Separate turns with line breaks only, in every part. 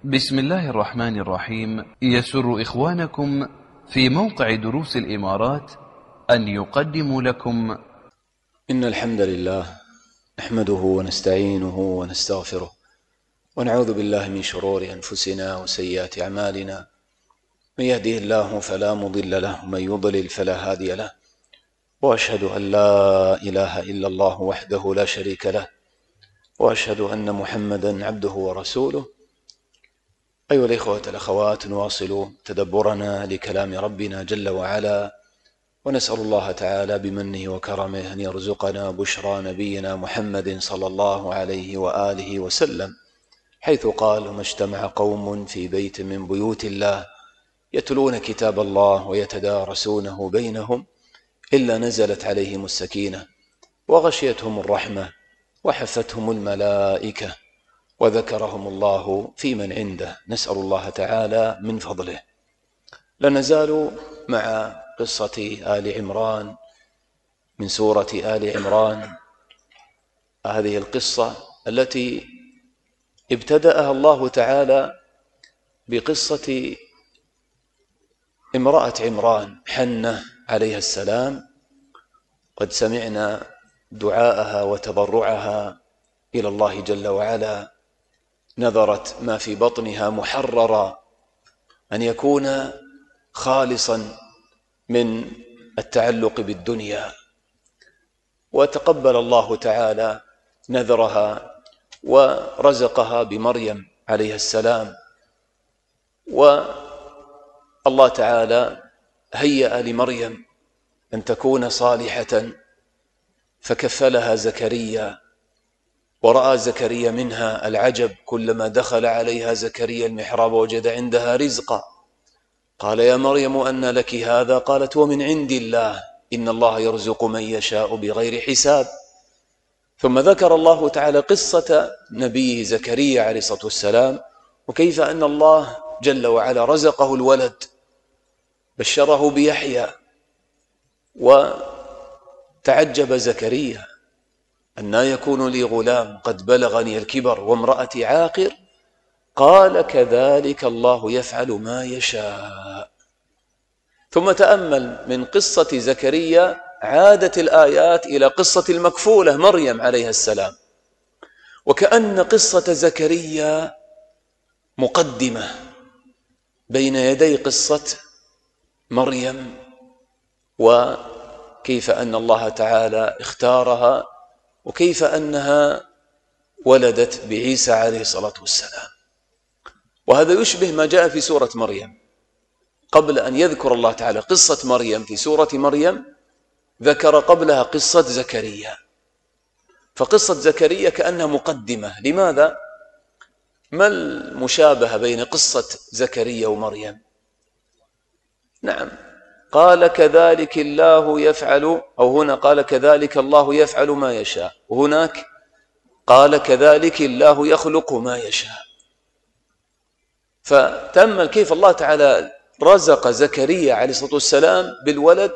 بسم الله الرحمن الرحيم. يسر إخوانكم في موقع دروس الإمارات أن يقدموا لكم
إن الحمد لله نحمده ونستعينه ونستغفره ونعوذ بالله من شرور أنفسنا وسيئات أعمالنا. من يهده الله فلا مضل له ومن يضلل فلا هادي له، وأشهد أن لا إله إلا الله وحده لا شريك له، وأشهد أن محمدا عبده ورسوله. أيها الإخوة الأخوات، نواصل تدبرنا لكلام ربنا جل وعلا، ونسأل الله تعالى بمنه وكرمه أن يرزقنا بشرى نبينا محمد صلى الله عليه وآله وسلم، حيث قال: وما اجتمع قوم في بيت من بيوت الله يتلون كتاب الله ويتدارسونه بينهم إلا نزلت عليهم السكينة وغشيتهم الرحمة وحفتهم الملائكة وذكرهم الله في من عنده. نسأل الله تعالى من فضله. لا نزال مع قصة آل عمران من سورة آل عمران، هذه القصة التي ابتدأها الله تعالى بقصة امرأة عمران حنة عليها السلام. قد سمعنا دعاءها وتضرعها إلى الله جل وعلا، نذرت ما في بطنها محررا أن يكون خالصا من التعلق بالدنيا، وتقبل الله تعالى نذرها ورزقها بمريم عليها السلام. والله تعالى هيأ لمريم أن تكون صالحة، فكفلها زكريا، ورأى زكريا منها العجب، كلما دخل عليها زكريا المحراب وجد عندها رزقا. قال: يا مريم أن لك هذا؟ قالت: ومن عند الله، إن الله يرزق من يشاء بغير حساب. ثم ذكر الله تعالى قصة نبيه زكريا عليه الصلاة والسلام، وكيف أن الله جل وعلا رزقه الولد، بشره بيحيى، وتعجب زكريا: أنى يكون لي غلام قد بلغني الكبر وامرأتي عاقر؟ قال: كذلك الله يفعل ما يشاء. ثم تأمل من قصة زكريا، عادت الآيات إلى قصة المكفولة مريم عليها السلام، وكأن قصة زكريا مقدمة بين يدي قصة مريم، وكيف أن الله تعالى اختارها، وكيف أنها ولدت بعيسى عليه الصلاة والسلام. وهذا يشبه ما جاء في سورة مريم. قبل أن يذكر الله تعالى قصة مريم في سورة مريم، ذكر قبلها قصة زكريا. فقصة زكريا كأنها مقدمة. لماذا؟ ما المشابهة بين قصة زكريا ومريم؟ نعم، قال: كذلك الله يفعل، أو هنا قال: كذلك الله يفعل ما يشاء، وهناك قال: كذلك الله يخلق ما يشاء. فتأمل كيف الله تعالى رزق زكريا عليه الصلاة والسلام بالولد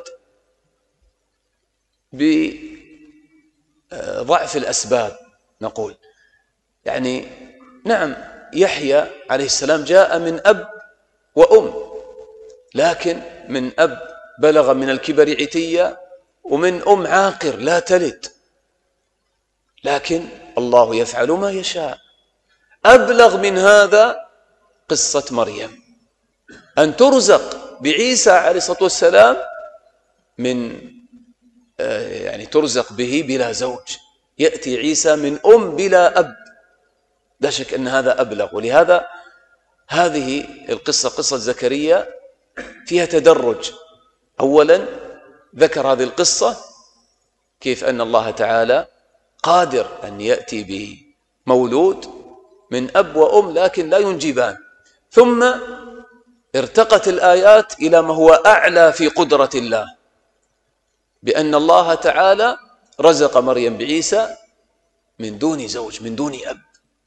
بضعف الأسباب، نقول يعني نعم، يحيى عليه السلام جاء من أب وأم، لكن من أب بلغ من الكبر عتيا، ومن أم عاقر لا تلد، لكن الله يفعل ما يشاء. أبلغ من هذا قصة مريم، أن ترزق بعيسى عليه الصلاة والسلام من يعني ترزق به بلا زوج، يأتي عيسى من أم بلا أب، لا شك أن هذا أبلغ. ولهذا هذه القصة، قصة زكريا، فيها تدرج. أولا ذكر هذه القصة كيف أن الله تعالى قادر أن يأتي بمولود من أب وأم لكن لا ينجبان. ثم ارتقت الآيات إلى ما هو أعلى في قدرة الله، بأن الله تعالى رزق مريم بعيسى من دون زوج، من دون أب.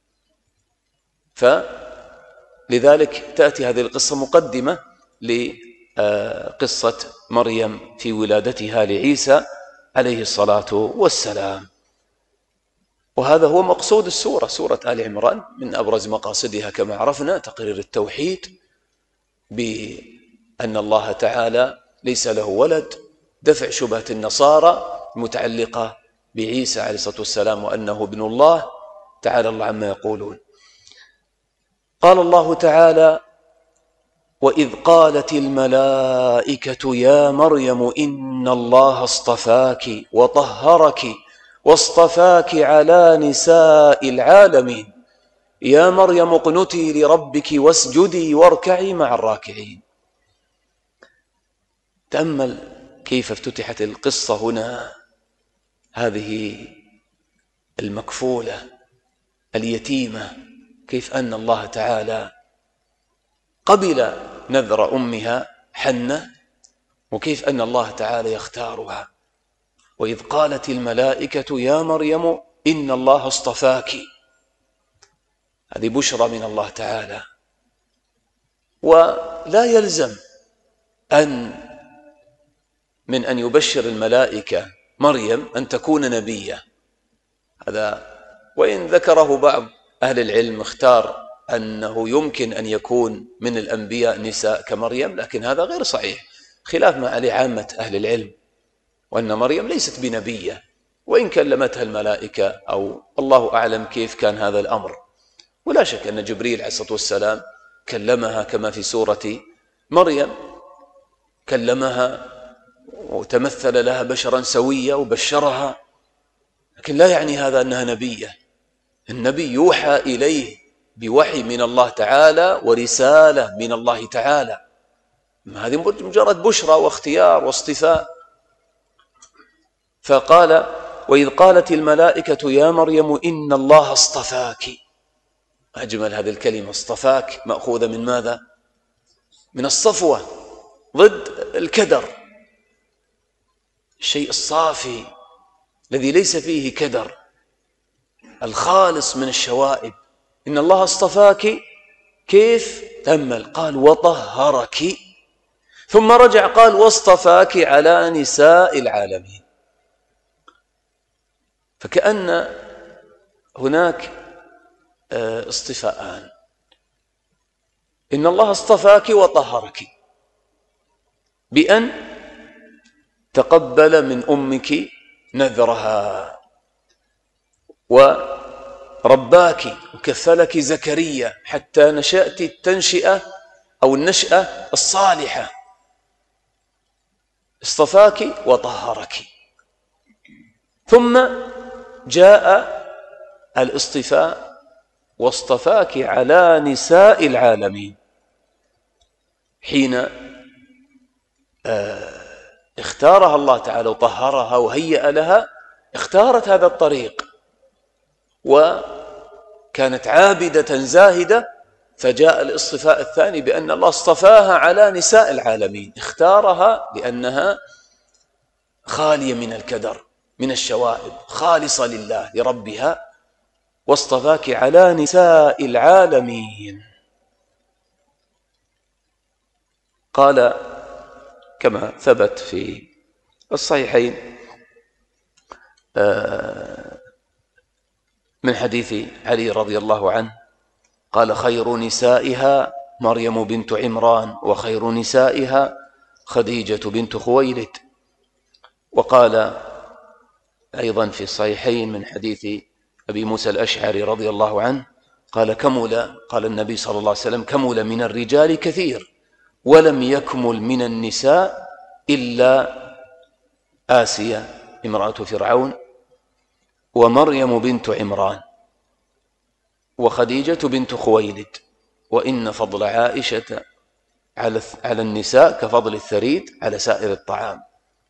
فلذلك تأتي هذه القصة مقدمة لقصة مريم في ولادتها لعيسى عليه الصلاة والسلام. وهذا هو مقصود السورة. سورة آل عمران من أبرز مقاصدها كما عرفنا تقرير التوحيد بأن الله تعالى ليس له ولد، دفع شبهة النصارى المتعلقة بعيسى عليه الصلاة والسلام وأنه ابن الله، تعالى الله عما يقولون. قال الله تعالى: وإذ قالت الملائكة يا مريم إن الله اصطفاك وطهرك واصطفاك على نساء العالمين يا مريم اقنتي لربك واسجدي واركعي مع الراكعين. تأمل كيف افتتحت القصة هنا، هذه المكفولة اليتيمة، كيف أن الله تعالى قبل نذر أمها حنة، وكيف أن الله تعالى يختارها. وإذ قالت الملائكة يا مريم إن الله اصطفاك، هذه بشرى من الله تعالى. ولا يلزم من أن يبشر الملائكة مريم أن تكون نبية، هذا وإن ذكره بعض أهل العلم اختار أنه يمكن أن يكون من الأنبياء نساء كمريم، لكن هذا غير صحيح، خلاف ما عليه عامة أهل العلم، وأن مريم ليست بنبية وإن كلمتها الملائكة، أو الله أعلم كيف كان هذا الأمر. ولا شك أن جبريل عليه الصلاة والسلام كلمها كما في سورة مريم، كلمها وتمثل لها بشرا سويا وبشرها، لكن لا يعني هذا أنها نبية. النبي يوحى إليه بوحي من الله تعالى ورسالة من الله تعالى، هذه مجرد بشرى واختيار واصطفاء. فقال: وإذ قالت الملائكة يا مريم إن الله اصطفاك. أجمل هذه الكلمة، اصطفاك، مأخوذة من ماذا؟ من الصفوة، ضد الكدر، الشيء الصافي الذي ليس فيه كدر، الخالص من الشوائب. إن الله اصطفاك، كيف؟ تأمل، قال وطهرك، ثم رجع قال واصطفاك على نساء العالمين. فكأن هناك اصطفاءان، إن الله اصطفاك وطهرك بأن تقبل من أمك نذرها، ورباك وكفلك زكريا حتى نشأت التنشئة أو النشأة الصالحة. اصطفاك وطهرك، ثم جاء الاصطفاء واصطفاك على نساء العالمين، حين اختارها الله تعالى وطهرها وهيأ لها، اختارت هذا الطريق وكانت عابدة زاهدة، فجاء الاصطفاء الثاني بأن الله اصطفاها على نساء العالمين، اختارها لأنها خالية من الكدر من الشوائب، خالصة لله لربها، واصطفاك على نساء العالمين. قال كما ثبت في الصحيحين من حديث علي رضي الله عنه قال: خير نسائها مريم بنت عمران، وخير نسائها خديجة بنت خويلد. وقال أيضا في الصحيحين من حديث أبي موسى الأشعري رضي الله عنه قال: قال النبي صلى الله عليه وسلم: كمل من الرجال كثير ولم يكمل من النساء إلا آسيا امرأة فرعون، ومريم بنت عمران، وخديجة بنت خويلد، وإن فضل عائشة على النساء كفضل الثريد على سائر الطعام.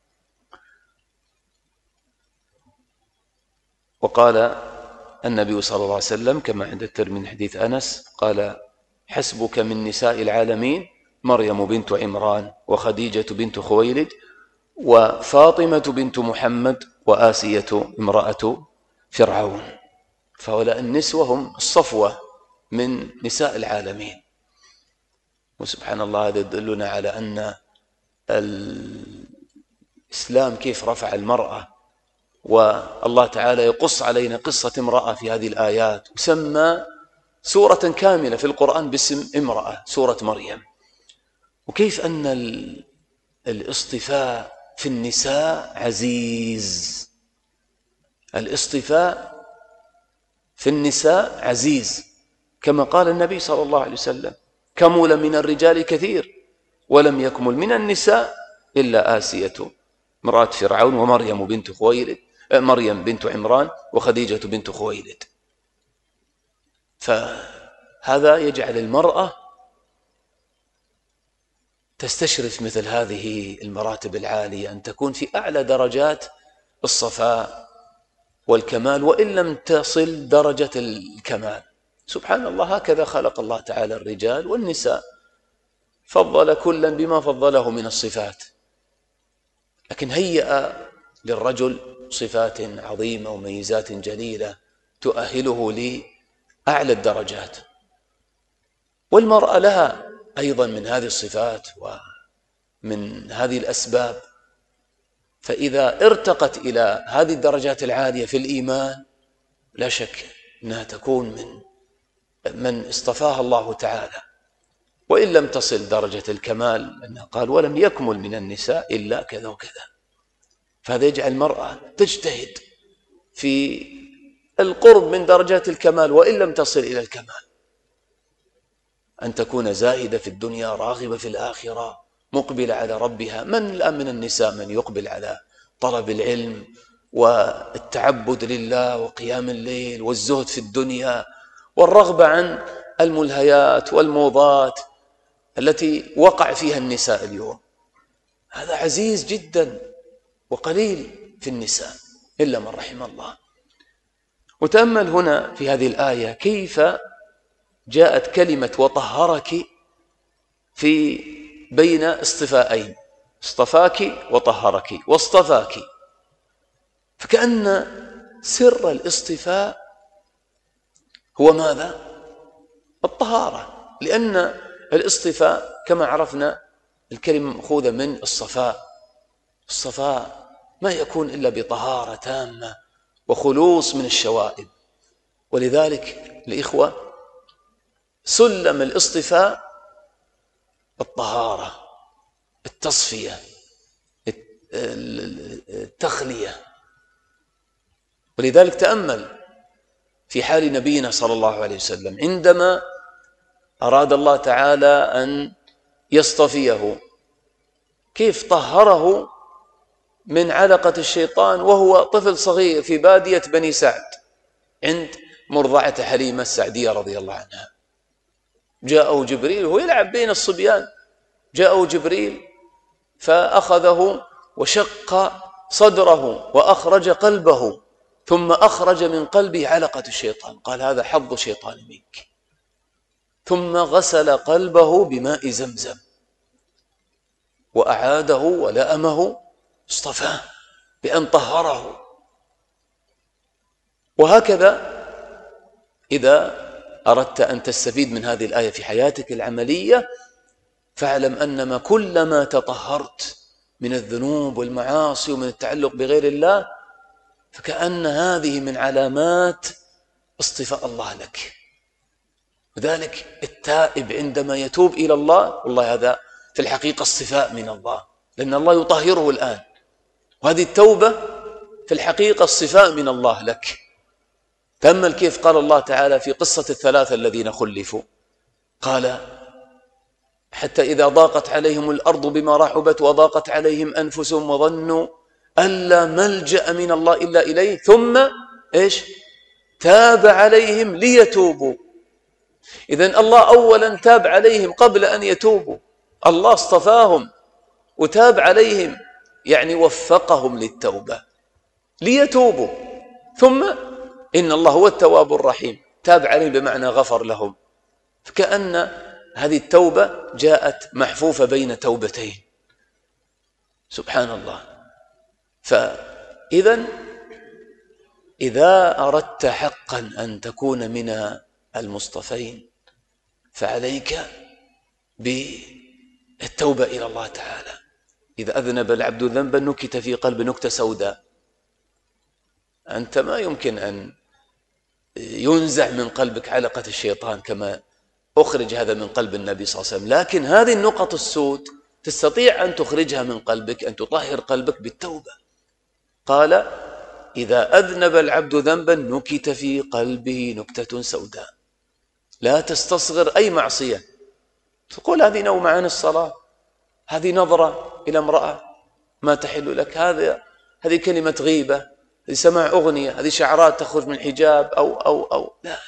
وقال النبي صلى الله عليه وسلم كما عند الترمذي من حديث أنس قال: حسبك من نساء العالمين مريم بنت عمران، وخديجة بنت خويلد، وفاطمة بنت محمد، وآسية امرأة فرعون. فهؤلاء النسوة هم الصفوة من نساء العالمين. وسبحان الله، هذا يدلنا على أن الإسلام كيف رفع المرأة والله تعالى يقص علينا قصة امرأة في هذه الآيات، وسمى سورة كاملة في القرآن باسم امرأة، سورة مريم. وكيف أن الاصطفاء في النساء عزيز، الاصطفاء في النساء عزيز، كما قال النبي صلى الله عليه وسلم: كمل من الرجال كثير ولم يكمل من النساء إلا آسية امرأة فرعون ومريم بنت خويلد، مريم بنت عمران وخديجة بنت خويلد. فهذا يجعل المرأة تستشرف مثل هذه المراتب العالية، أن تكون في أعلى درجات الصفاء والكمال، وإن لم تصل درجة الكمال. سبحان الله، هكذا خلق الله تعالى الرجال والنساء، فضل كلا بما فضله من الصفات، لكن هيأ للرجل صفات عظيمة وميزات جليلة تؤهله لأعلى الدرجات، والمرأة لها أيضا من هذه الصفات ومن هذه الأسباب. فإذا ارتقت إلى هذه الدرجات العالية في الإيمان، لا شك أنها تكون من اصطفاها الله تعالى، وإن لم تصل درجة الكمال، لأنه قال: ولم يكمل من النساء إلا كذا وكذا. فهذا يجعل المرأة تجتهد في القرب من درجات الكمال وإن لم تصل إلى الكمال، أن تكون زاهدة في الدنيا راغبة في الآخرة مقبلة على ربها. من الآن من النساء من يقبل على طلب العلم والتعبد لله وقيام الليل والزهد في الدنيا والرغبة عن الملهيات والموضات التي وقع فيها النساء اليوم؟ هذا عزيز جدا وقليل في النساء إلا من رحم الله. وتأمل هنا في هذه الآية كيف جاءت كلمة وطهرك في بين اصطفائين: اصطفاك وطهرك واصطفاك. فكأن سر الاصطفاء هو ماذا؟ الطهارة، لأن الاصطفاء كما عرفنا الكلمة مأخوذة من الصفاء. الصفاء ما يكون إلا بطهارة تامة وخلوص من الشوائب. ولذلك الإخوة، سلم الاصطفاء الطهارة، التصفية، التخلية. ولذلك تأمل في حال نبينا صلى الله عليه وسلم عندما أراد الله تعالى أن يصطفيه، كيف طهره من علقة الشيطان وهو طفل صغير في بادية بني سعد عند مرضعة حليمة السعدية رضي الله عنها. جاءه جبريل وهو يلعب بين الصبيان، جاءه جبريل فأخذه وشق صدره وأخرج قلبه، ثم أخرج من قلبه علقة الشيطان، قال: هذا حظ شيطان منك. ثم غسل قلبه بماء زمزم وأعاده ولأمه، اصطفاه بأن طهره. وهكذا إذا أردت أن تستفيد من هذه الآية في حياتك العملية، فاعلم أنما كلما تطهرت من الذنوب والمعاصي ومن التعلق بغير الله، فكأن هذه من علامات اصطفاء الله لك. وذلك التائب عندما يتوب إلى الله، والله هذا في الحقيقة اصطفاء من الله، لأن الله يطهره الآن، وهذه التوبة في الحقيقة اصطفاء من الله لك. تأمل كيف قال الله تعالى في قصة الثلاثة الذين خلفوا، قال: حتى إذا ضاقت عليهم الأرض بما رحبت وضاقت عليهم أنفسهم وظنوا أن لا ملجأ من الله إلا إليه ثم إيش؟ تاب عليهم ليتوبوا. إذن الله أولا تاب عليهم قبل أن يتوبوا، الله اصطفاهم وتاب عليهم، يعني وفقهم للتوبة ليتوبوا، ثم إن الله هو التواب الرحيم، تاب عليهم بمعنى غفر لهم. فكأن هذه التوبة جاءت محفوفة بين توبتين، سبحان الله. فإذا إذا أردت حقا أن تكون من المصطفين، فعليك بالتوبة إلى الله تعالى. إذا أذنب العبد ذنبا نكت في قلب نكتة سوداء، أنت ما يمكن أن ينزع من قلبك علقة الشيطان كما أخرج هذا من قلب النبي صلى الله عليه وسلم، لكن هذه النقط السود تستطيع أن تخرجها من قلبك، أن تطهر قلبك بالتوبة. قال: إذا أذنب العبد ذنبا نكت في قلبه نكتة سوداء. لا تستصغر أي معصية، تقول هذه نوم عن الصلاة، هذه نظرة إلى امرأة ما تحل لك، هذه كلمة غيبة، هذه سماع أغنية، هذه شعرات تخرج من حجاب أو لا،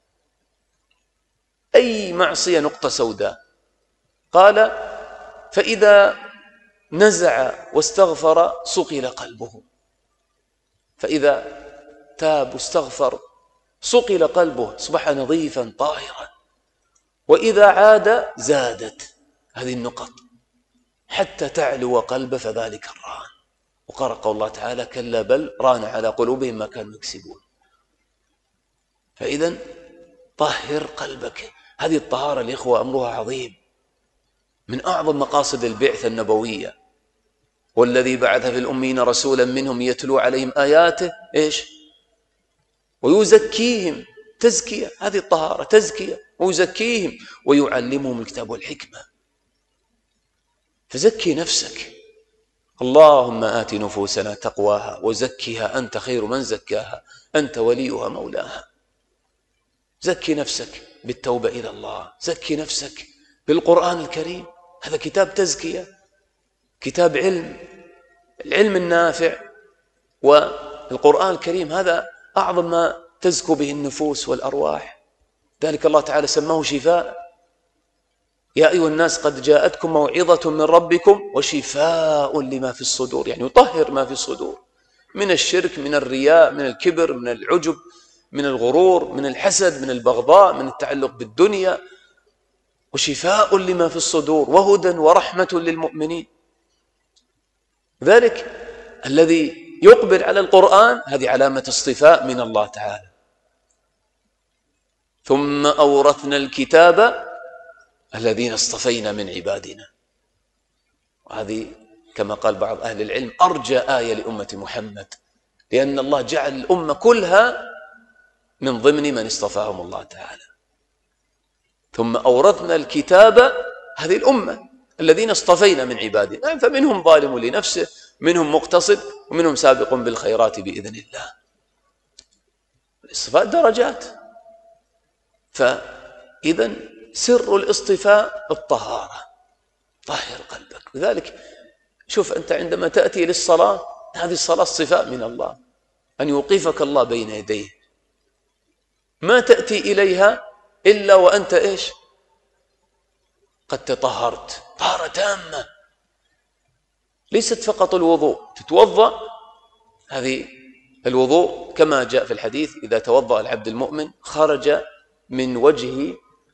أي معصية نقطة سوداء. قال: فإذا نزع واستغفر صقل قلبه. فإذا تاب واستغفر صقل قلبه، أصبح نظيفا طاهرا. وإذا عاد زادت هذه النقط حتى تعلو قلب فذلك الران. وقرأ قول الله تعالى: كلا بل ران على قلوبهم ما كانوا يكسبون. فإذا طهر قلبك. هذه الطهارة الإخوة أمرها عظيم، من أعظم مقاصد البعثة النبوية. والذي بعث في الأمين رسولا منهم يتلو عليهم آياته ويزكيهم. تزكية، هذه الطهارة تزكية، ويزكيهم ويعلمهم الكتاب والحكمة. فزكي نفسك. اللهم آت نفوسنا تقواها وزكها أنت خير من زكاها أنت وليها مولاها. زكي نفسك بالتوبة إلى الله، زكي نفسك بالقرآن الكريم. هذا كتاب تزكية، كتاب علم، العلم النافع. والقرآن الكريم هذا أعظم ما تزكو به النفوس والأرواح. ذلك الله تعالى سماه شفاء. يا أيها الناس قد جاءتكم موعظة من ربكم وشفاء لما في الصدور، يعني يطهر ما في الصدور من الشرك، من الرياء، من الكبر، من العجب، من الغرور، من الحسد، من البغضاء، من التعلق بالدنيا. وشفاء لما في الصدور وهدى ورحمة للمؤمنين. ذلك الذي يقبل على القرآن هذه علامة اصطفاء من الله تعالى. ثم أورثنا الكتاب الذين اصطفينا من عبادنا. وهذه كما قال بعض أهل العلم أرجى آية لأمة محمد، لأن الله جعل الأمة كلها من ضمن من اصطفاهم الله تعالى. ثم أورثنا الكتاب هذه الأمة الذين اصطفينا من عبادنا، فمنهم ظالم لنفسه، منهم مقتصد، ومنهم سابق بالخيرات بإذن الله. الاصطفاء درجات. فإذا سر الاصطفاء الطهارة، طهر قلبك. لذلك شوف أنت عندما تأتي للصلاة، هذه الصلاة اصطفاء من الله، أن يوقفك الله بين يديه، ما تأتي إليها إلا وأنت قد تطهرت طهارة تامة. ليست فقط الوضوء، تتوضأ، هذه الوضوء كما جاء في الحديث: إذا توضأ العبد المؤمن خرج من وجهه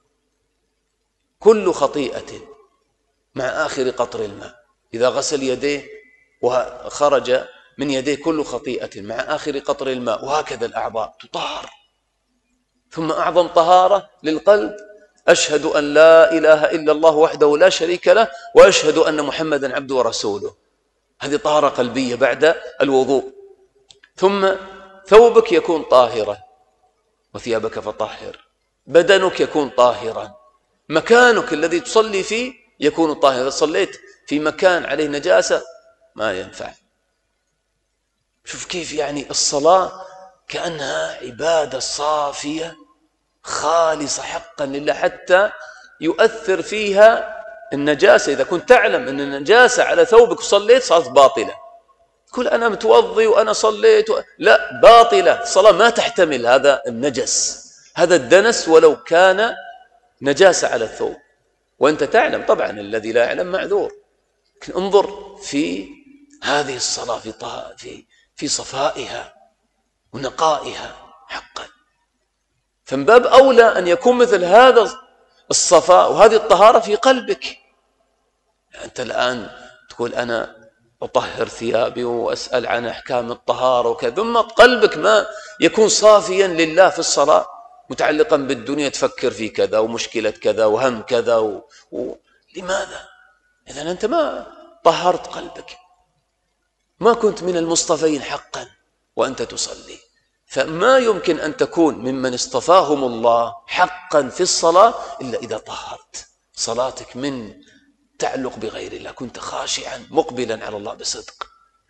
كل خطيئة مع آخر قطر الماء. إذا غسل يديه وخرج من يديه كل خطيئة مع آخر قطر الماء، وهكذا الأعضاء تطهر. ثم أعظم طهارة للقلب: أشهد أن لا إله إلا الله وحده لا شريك له وأشهد أن محمدا عبده ورسوله. هذه طهارة قلبية بعد الوضوء. ثم ثوبك يكون طاهرا، وثيابك فطهر. بدنك يكون طاهرا. مكانك الذي تصلي فيه يكون طاهرا. إذا صليت في مكان عليه نجاسة ما ينفع. شوف كيف يعني الصلاة كأنها عبادة صافية خالصة حقا لله، حتى يؤثر فيها النجاسة. إذا كنت تعلم أن النجاسة على ثوبك وصليت صارت باطلة، تقول أنا متوضي وأنا صليت لا، باطلة. الصلاة ما تحتمل هذا النجس، هذا الدنس، ولو كان نجاسة على الثوب وأنت تعلم. طبعا الذي لا يعلم معذور، لكن انظر في هذه الصلاة في صفائها ونقائها حقا. فمن باب أولى أن يكون مثل هذا الصفاء وهذه الطهارة في قلبك. يعني أنت الآن تقول أنا أطهر ثيابي وأسأل عن أحكام الطهارة وكذا، ثم قلبك ما يكون صافيا لله في الصلاة، متعلقا بالدنيا، تفكر في كذا ومشكلة كذا وهم كذا لماذا؟ إذن أنت ما طهرت قلبك، ما كنت من المصطفين حقا وأنت تصلي. فما يمكن أن تكون ممن اصطفاهم الله حقا في الصلاة إلا إذا طهرت صلاتك من تعلق بغير الله، كنت خاشعا مقبلا على الله بصدق.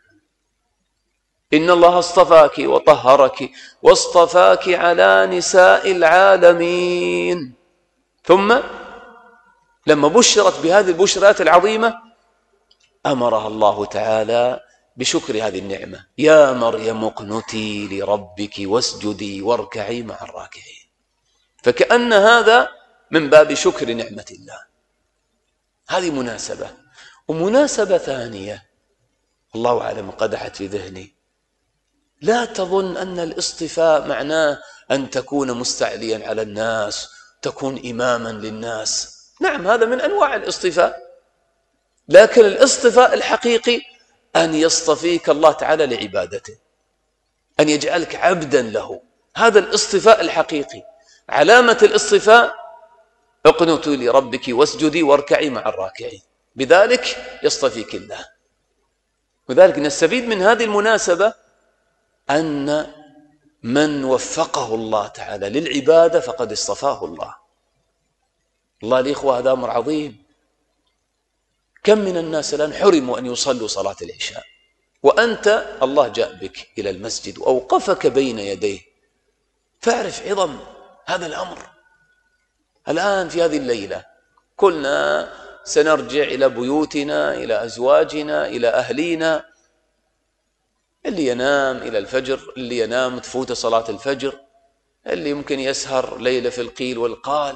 إن الله اصطفاك وطهرك واصطفاك على نساء العالمين. ثم لما بشرت بهذه البشرات العظيمة أمرها الله تعالى بشكر هذه النعمة: يا مريم اقنتي لربك واسجدي واركعي مع الراكعين. فكأن هذا من باب شكر نعمة الله. هذه مناسبة. ومناسبة ثانية الله أعلم قدحت في ذهني: لا تظن أن الاصطفاء معناه أن تكون مستعليا على الناس، تكون إماما للناس. نعم، هذا من أنواع الاصطفاء، لكن الاصطفاء الحقيقي أن يصطفيك الله تعالى لعبادته، أن يجعلك عبدا له. هذا الاصطفاء الحقيقي. علامة الاصطفاء: اقنتي لربك واسجدي واركعي مع الراكعين. بذلك يصطفيك الله. وذلك نستفيد من هذه المناسبة أن من وفقه الله تعالى للعبادة فقد اصطفاه الله. الله الإخوة، هذا أمر عظيم. كم من الناس الآن حرموا أن يصلوا صلاة العشاء، وأنت الله جاء بك إلى المسجد وأوقفك بين يديه، فاعرف عظم هذا الأمر. الآن في هذه الليلة كلنا سنرجع إلى بيوتنا، إلى أزواجنا، إلى أهلينا. اللي ينام إلى الفجر، اللي ينام تفوت صلاة الفجر، اللي يمكن يسهر ليلة في القيل والقال.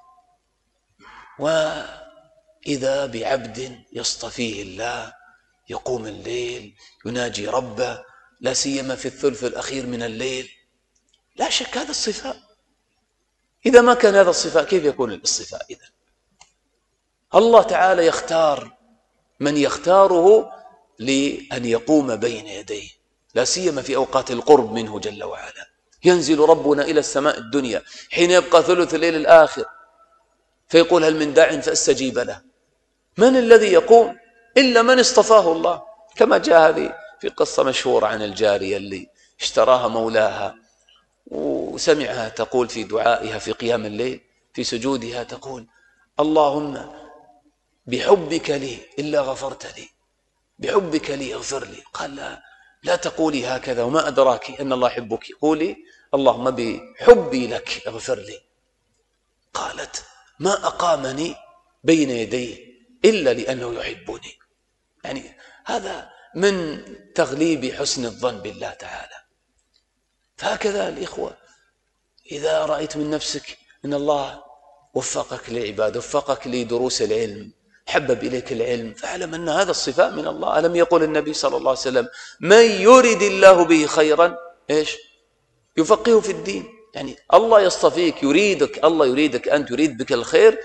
وإذا بعبد يصطفيه الله، يقوم الليل يناجي ربه، لا سيما في الثلث الأخير من الليل. لا شك هذا الصفاء. إذا ما كان هذا الصفاء كيف يكون الاصطفاء؟ إذن الله تعالى يختار من يختاره لأن يقوم بين يديه، لا سيما في أوقات القرب منه جل وعلا. ينزل ربنا إلى السماء الدنيا حين يبقى ثلث الليل الآخر فيقول: هل من داع فأستجيب له؟ من الذي يقوم إلا من اصطفاه الله؟ كما جاء هذه في قصة مشهورة عن الجارية اللي اشتراها مولاها وسمعها تقول في دعائها في قيام الليل في سجودها، تقول: اللهم بحبك لي إلا غفرت لي، بحبك لي اغفر لي. قال: لا تقولي هكذا، وما أدراك أن الله يحبك، قولي: اللهم بحبي لك اغفر لي. قالت: ما أقامني بين يديه إلا لأنه يحبني. يعني هذا من تغليب حسن الظن بالله تعالى. فهكذا الإخوة، إذا رأيت من نفسك أن الله وفقك لعباده، وفقك لدروس العلم، حبب إليك العلم، فاعلم أن هذا الصفاء من الله. ألم يقول النبي صلى الله عليه وسلم: من يرد الله به خيرا إيش؟ يفقهه في الدين. يعني الله يصطفيك، يريدك، الله يريدك أن تريد بك الخير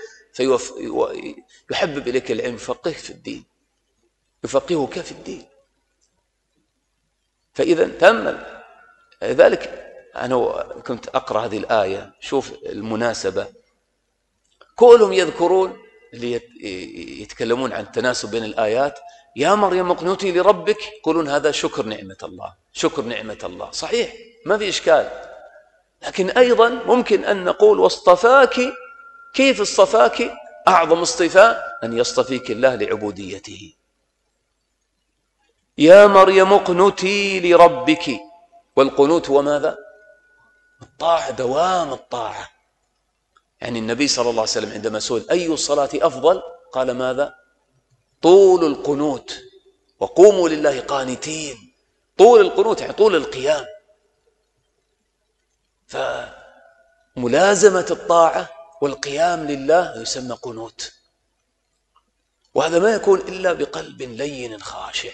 فيحبب إليك العلم، يفقهك في الدين، يفقهك في الدين. فإذا تأمل ذلك. أنا كنت أقرأ هذه الآية، شوف المناسبة، كلهم يذكرون اللي يتكلمون عن التناسب بين الآيات: يا مريم اقنتي لربك، يقولون هذا شكر نعمة الله، شكر نعمة الله. صحيح، ما في إشكال. لكن أيضا ممكن أن نقول: واصطفاك. كيف اصطفاك؟ أعظم اصطفاء أن يصطفيك الله لعبوديته. يا مريم اقنتي لربك. والقنوت هو ماذا؟ الطاعة، دوام الطاعة. يعني النبي صلى الله عليه وسلم عندما سئل أي الصلاة أفضل قال ماذا؟ طول القنوت، وقوموا لله قانتين. طول القنوت يعني طول القيام. فملازمة الطاعة والقيام لله يسمى قنوت، وهذا ما يكون إلا بقلب لين خاشع.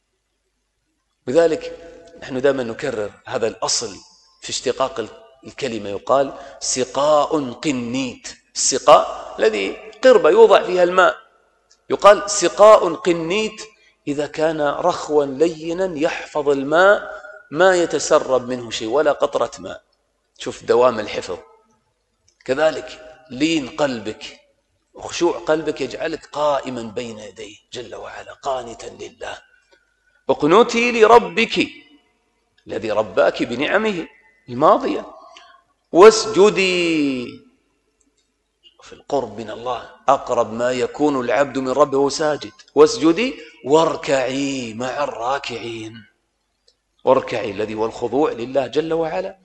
لذلك نحن دائما نكرر هذا الأصل في اشتقاق الكلمة، يقال سقاء قنيت. السقاء الذي قربة يوضع فيها الماء، يقال سقاء قنيت إذا كان رخوا لينا يحفظ الماء، ما يتسرب منه شيء ولا قطرة ماء. شوف دوام الحفظ. كذلك لين قلبك وخشوع قلبك يجعلك قائما بين يديه جل وعلا قانتا لله. وقنوتي لربك الذي رباك بنعمه الماضية. واسجدي، في القرب من الله أقرب ما يكون العبد من ربه ساجد. واسجدي واركعي مع الراكعين. واركعي الذي هو الخضوع لله جل وعلا.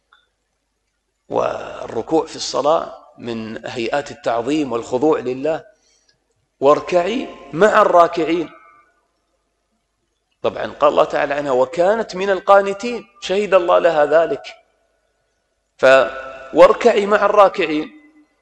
والركوع في الصلاة من هيئات التعظيم والخضوع لله. واركعي مع الراكعين. طبعا قال الله تعالى عنها وكانت من القانتين، شهد الله لها ذلك. واركعي مع الراكعين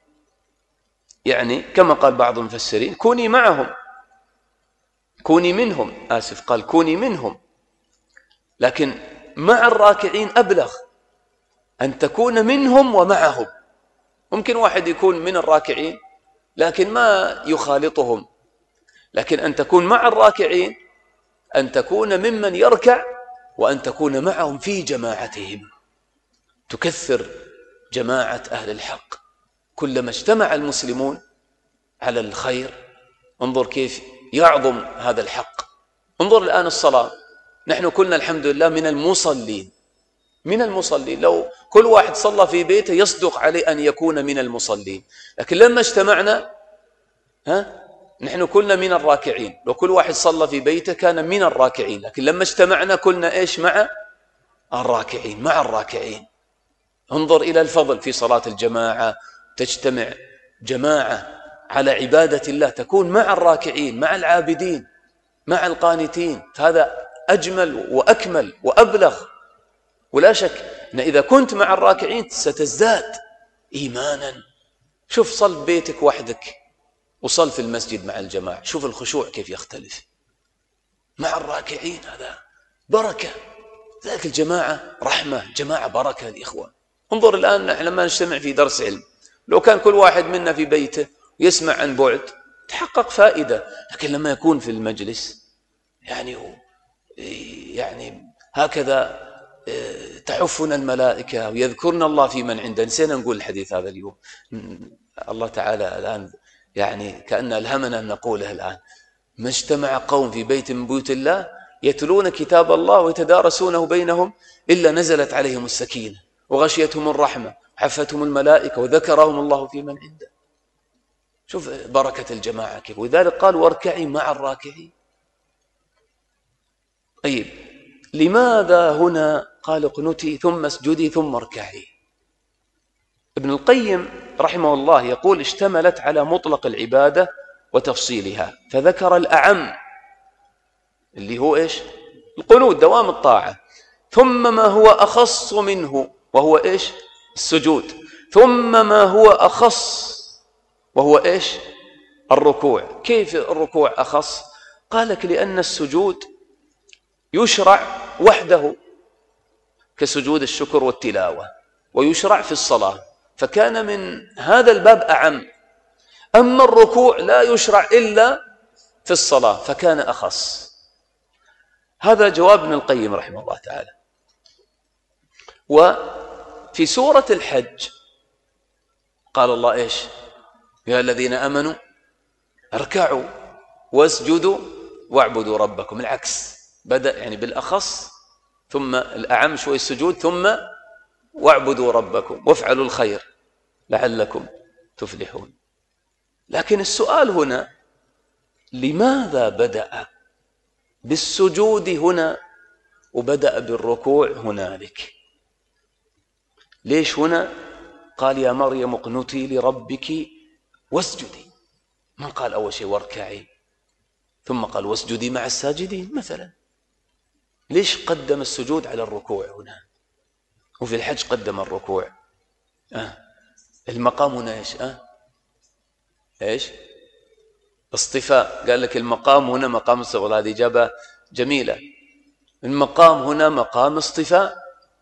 يعني كما قال بعض المفسرين كوني معهم، كوني منهم، قال كوني منهم، لكن مع الراكعين أبلغ، أن تكون منهم ومعهم. ممكن واحد يكون من الراكعين لكن ما يخالطهم، لكن أن تكون مع الراكعين أن تكون ممن يركع وأن تكون معهم في جماعتهم. تكثر جماعة أهل الحق. كلما اجتمع المسلمون على الخير انظر كيف يعظم هذا الحق. انظر الآن الصلاة، نحن كلنا الحمد لله من المصلين، من المصلين. لو كل واحد صلى في بيته يصدق عليه أن يكون من المصلين، لكن لما اجتمعنا نحن كلنا من الراكعين. لو كل واحد صلى في بيته كان من الراكعين، لكن لما اجتمعنا كلنا إيش؟ مع الراكعين، مع الراكعين. انظر إلى الفضل في صلاة الجماعة، تجتمع جماعة على عبادة الله، تكون مع الراكعين، مع العابدين، مع القانتين، فهذا أجمل وأكمل وأبلغ. ولا شك أن إذا كنت مع الراكعين ستزداد إيمانا. شوف صل بيتك وحدك وصل في المسجد مع الجماعة، شوف الخشوع كيف يختلف مع الراكعين. هذا بركة. ذلك الجماعة رحمة، جماعة بركة الإخوة. انظر الآن لما نجتمع في درس علم، لو كان كل واحد منا في بيته يسمع عن بعد تحقق فائدة، لكن لما يكون في المجلس يعني هكذا تحفنا الملائكة ويذكرنا الله في من عنده. نسينا نقول الحديث هذا اليوم. الله تعالى الآن يعني كأن ألهمنا أن نقوله الآن. ما اجتمع قوم في بيت من بيوت الله يتلون كتاب الله ويتدارسونه بينهم إلا نزلت عليهم السكينة وغشيتهم الرحمة حفتهم الملائكة وذكرهم الله في من عنده. شوف بركة الجماعة كيف. ولذلك قال واركعي مع الراكعين. طيب لماذا هنا قال اقنتي ثم اسجدي ثم اركعي؟ ابن القيم رحمه الله يقول اشتملت على مطلق العبادة وتفصيلها، فذكر الأعم اللي هو إيش؟ القنوت، دوام الطاعة، ثم ما هو أخص منه وهو إيش؟ السجود، ثم ما هو أخص وهو إيش؟ الركوع. كيف الركوع أخص؟ قال لك لأن السجود يشرع وحده كسجود الشكر والتلاوة، ويشرع في الصلاة، فكان من هذا الباب أعم. أما الركوع لا يشرع إلا في الصلاة فكان أخص. هذا جواب ابن القيم رحمه الله تعالى. وفي سورة الحج قال الله إيش؟ يا الذين آمنوا اركعوا واسجدوا واعبدوا ربكم. العكس، بدأ يعني بالأخص ثم الأعم شوي السجود ثم واعبدوا ربكم وافعلوا الخير لعلكم تفلحون. لكن السؤال هنا لماذا بدأ بالسجود هنا وبدأ بالركوع هنالك؟ ليش هنا قال يا مريم اقنتي لربك واسجدي؟ من قال أول شيء واركعي ثم قال واسجدي مع الساجدين مثلا؟ ليش قدم السجود على الركوع هنا وفي الحج قدم الركوع؟ المقام هنا إيش؟ إيش؟ اصطفاء. قال لك المقام هنا مقام الصغر. هذه إجابة جميلة. المقام هنا مقام اصطفاء،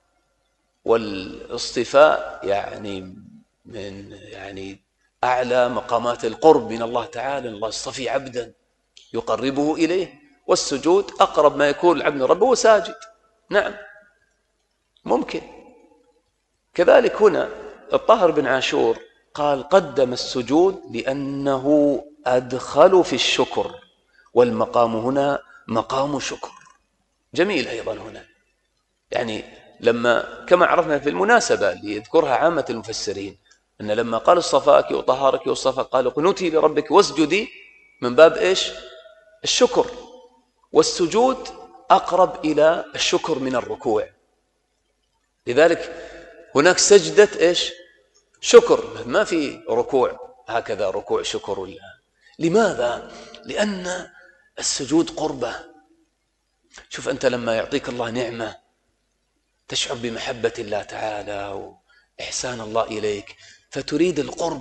والاصطفاء يعني من أعلى مقامات القرب من الله تعالى. الله يصطفي عبدا يقربه إليه، والسجود أقرب ما يكون العبد من ربه ساجد. نعم ممكن. كذلك هنا الطاهر بن عاشور قال قدم السجود لأنه أدخل في الشكر، والمقام هنا مقام شكر. جميل أيضا هنا، يعني لما كما عرفنا في المناسبة اللي يذكرها عامة المفسرين، أن لما قال اصطفاك وطهارك واصطفاك قال اقنتي لربك واسجدي، من باب إيش؟ الشكر، والسجود أقرب إلى الشكر من الركوع، لذلك هناك سجدة إيش؟ شكر، ما في ركوع هكذا ركوع شكر ولا. لماذا؟ لأن السجود قربة. شوف أنت لما يعطيك الله نعمة تشعر بمحبة الله تعالى وإحسان الله إليك، فتريد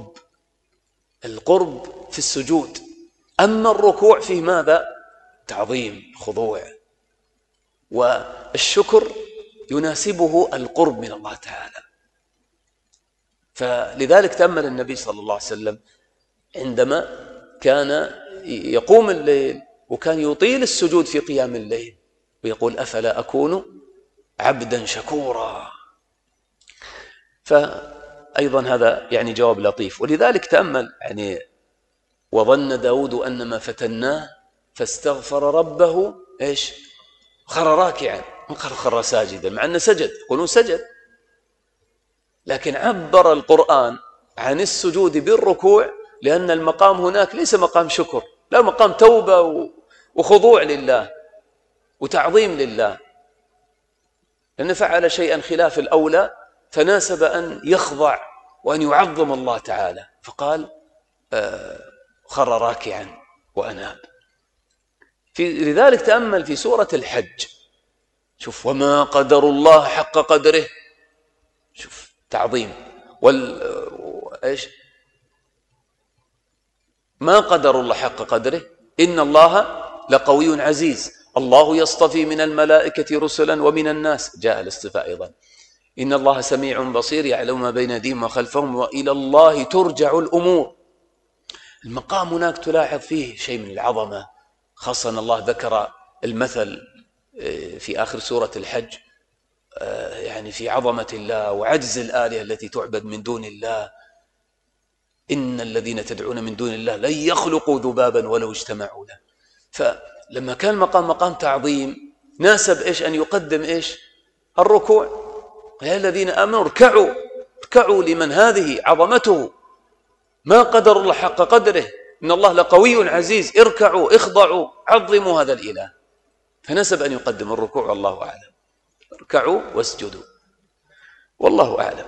القرب في السجود. أما الركوع فيه ماذا؟ تعظيم، خضوع، والشكر يناسبه القرب من الله تعالى. فلذلك تأمل النبي صلى الله عليه وسلم عندما كان يقوم الليل وكان يطيل السجود في قيام الليل ويقول أفلا أكون عبدا شكورا. فأيضا هذا يعني جواب لطيف. ولذلك تأمل يعني وظن داود أن ما فتناه فاستغفر ربه إيش؟ خر راكعا، من خر ساجدا، مع أنه سجد، يقولون سجد، لكن عبر القرآن عن السجود بالركوع، لأن المقام هناك ليس مقام شكر، لا، مقام توبة وخضوع لله وتعظيم لله، لأنه فعل شيئا خلاف الأولى فناسب أن يخضع وأن يعظم الله تعالى، فقال خر راكعا وأناب. لذلك تأمل في سورة الحج، شوف وما قدر الله حق قدره، شوف تعظيم إيش؟ ما قدر الله حق قدره إن الله لقوي عزيز، الله يصطفي من الملائكة رسلا ومن الناس، جاء الاصطفاء أيضا، إن الله سميع بصير يعلم ما بين أيديهم وخلفهم وإلى الله ترجع الأمور. المقام هناك تلاحظ فيه شيء من العظمة، خاصة أن الله ذكر المثل في آخر سورة الحج يعني في عظمة الله وعجز الآلهة التي تعبد من دون الله، إن الذين تدعون من دون الله لن يخلقوا ذبابا ولو اجتمعوا له. فلما كان مقام تعظيم ناسب إيش؟ أن يقدم إيش؟ الركوع. يا الذين آمنوا اركعوا لمن هذه عظمته، ما قدر الله حق قدره إن الله لقوي عزيز، اركعوا اخضعوا عظموا هذا الإله، فنسب أن يقدم الركوع، والله أعلم. اركعوا واسجدوا، والله أعلم.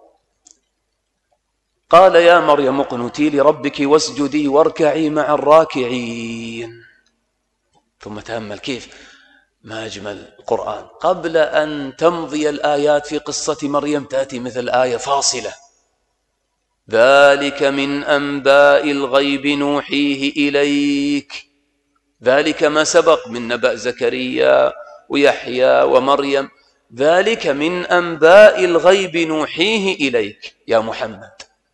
قال يا مريم اقنتي لربك واسجدي واركعي مع الراكعين. ثم تأمل كيف ما أجمل القرآن، قبل أن تمضي الآيات في قصة مريم تأتي مثل آية فاصلة، ذلك من أنباء الغيب نوحيه إليك، ذلك ما سبق من نبأ زكريا ويحيى ومريم، ذلك من أنباء الغيب نوحيه إليك يا محمد.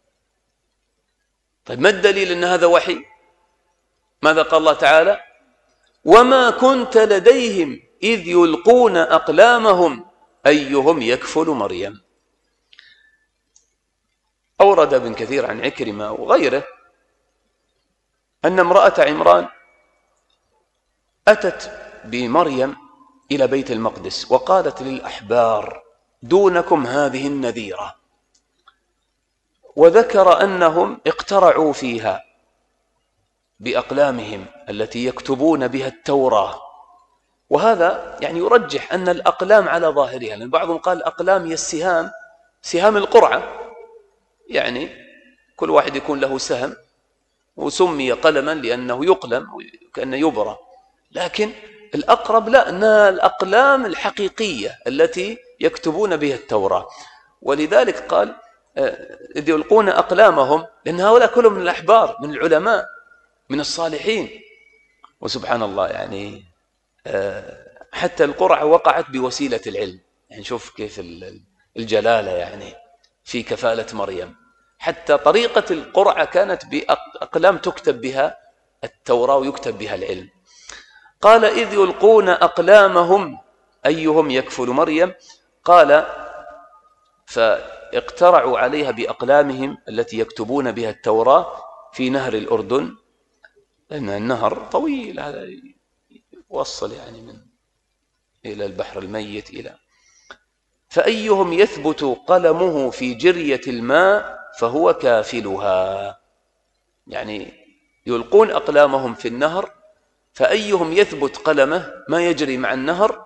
طيب ما الدليل أن هذا وحي؟ ماذا قال الله تعالى؟ وما كنت لديهم إذ يلقون أقلامهم أيهم يكفل مريم. أورد ابن كثير عن عكرمة وغيره أن امرأة عمران أتت بمريم إلى بيت المقدس وقالت للأحبار دونكم هذه النذيرة، وذكر أنهم اقترعوا فيها بأقلامهم التي يكتبون بها التوراة. وهذا يعني يرجح أن الأقلام على ظاهرها، لأن بعضهم قال الأقلام هي السهام، سهام القرعة، يعني كل واحد يكون له سهم وسمي قلما لأنه يقلم كأنه يبرى، لكن الأقرب لا، أنها الأقلام الحقيقية التي يكتبون بها التوراة. ولذلك قال إذ يلقون أقلامهم، لأن هؤلاء كلهم من الأحبار، من العلماء، من الصالحين. وسبحان الله يعني حتى القرعة وقعت بوسيلة العلم، يعني شوف كيف الجلالة يعني في كفالة مريم، حتى طريقة القرعة كانت بأقلام تكتب بها التوراة ويكتب بها العلم. قال إذ يلقون أقلامهم أيهم يكفل مريم، قال فاقترعوا عليها بأقلامهم التي يكتبون بها التوراة في نهر الأردن، لأن النهر طويل هذا يوصل يعني من إلى البحر الميت إلى. فأيهم يثبت قلمه في جرية الماء فهو كافلها. يعني يلقون أقلامهم في النهر، فأيهم يثبت قلمه ما يجري مع النهر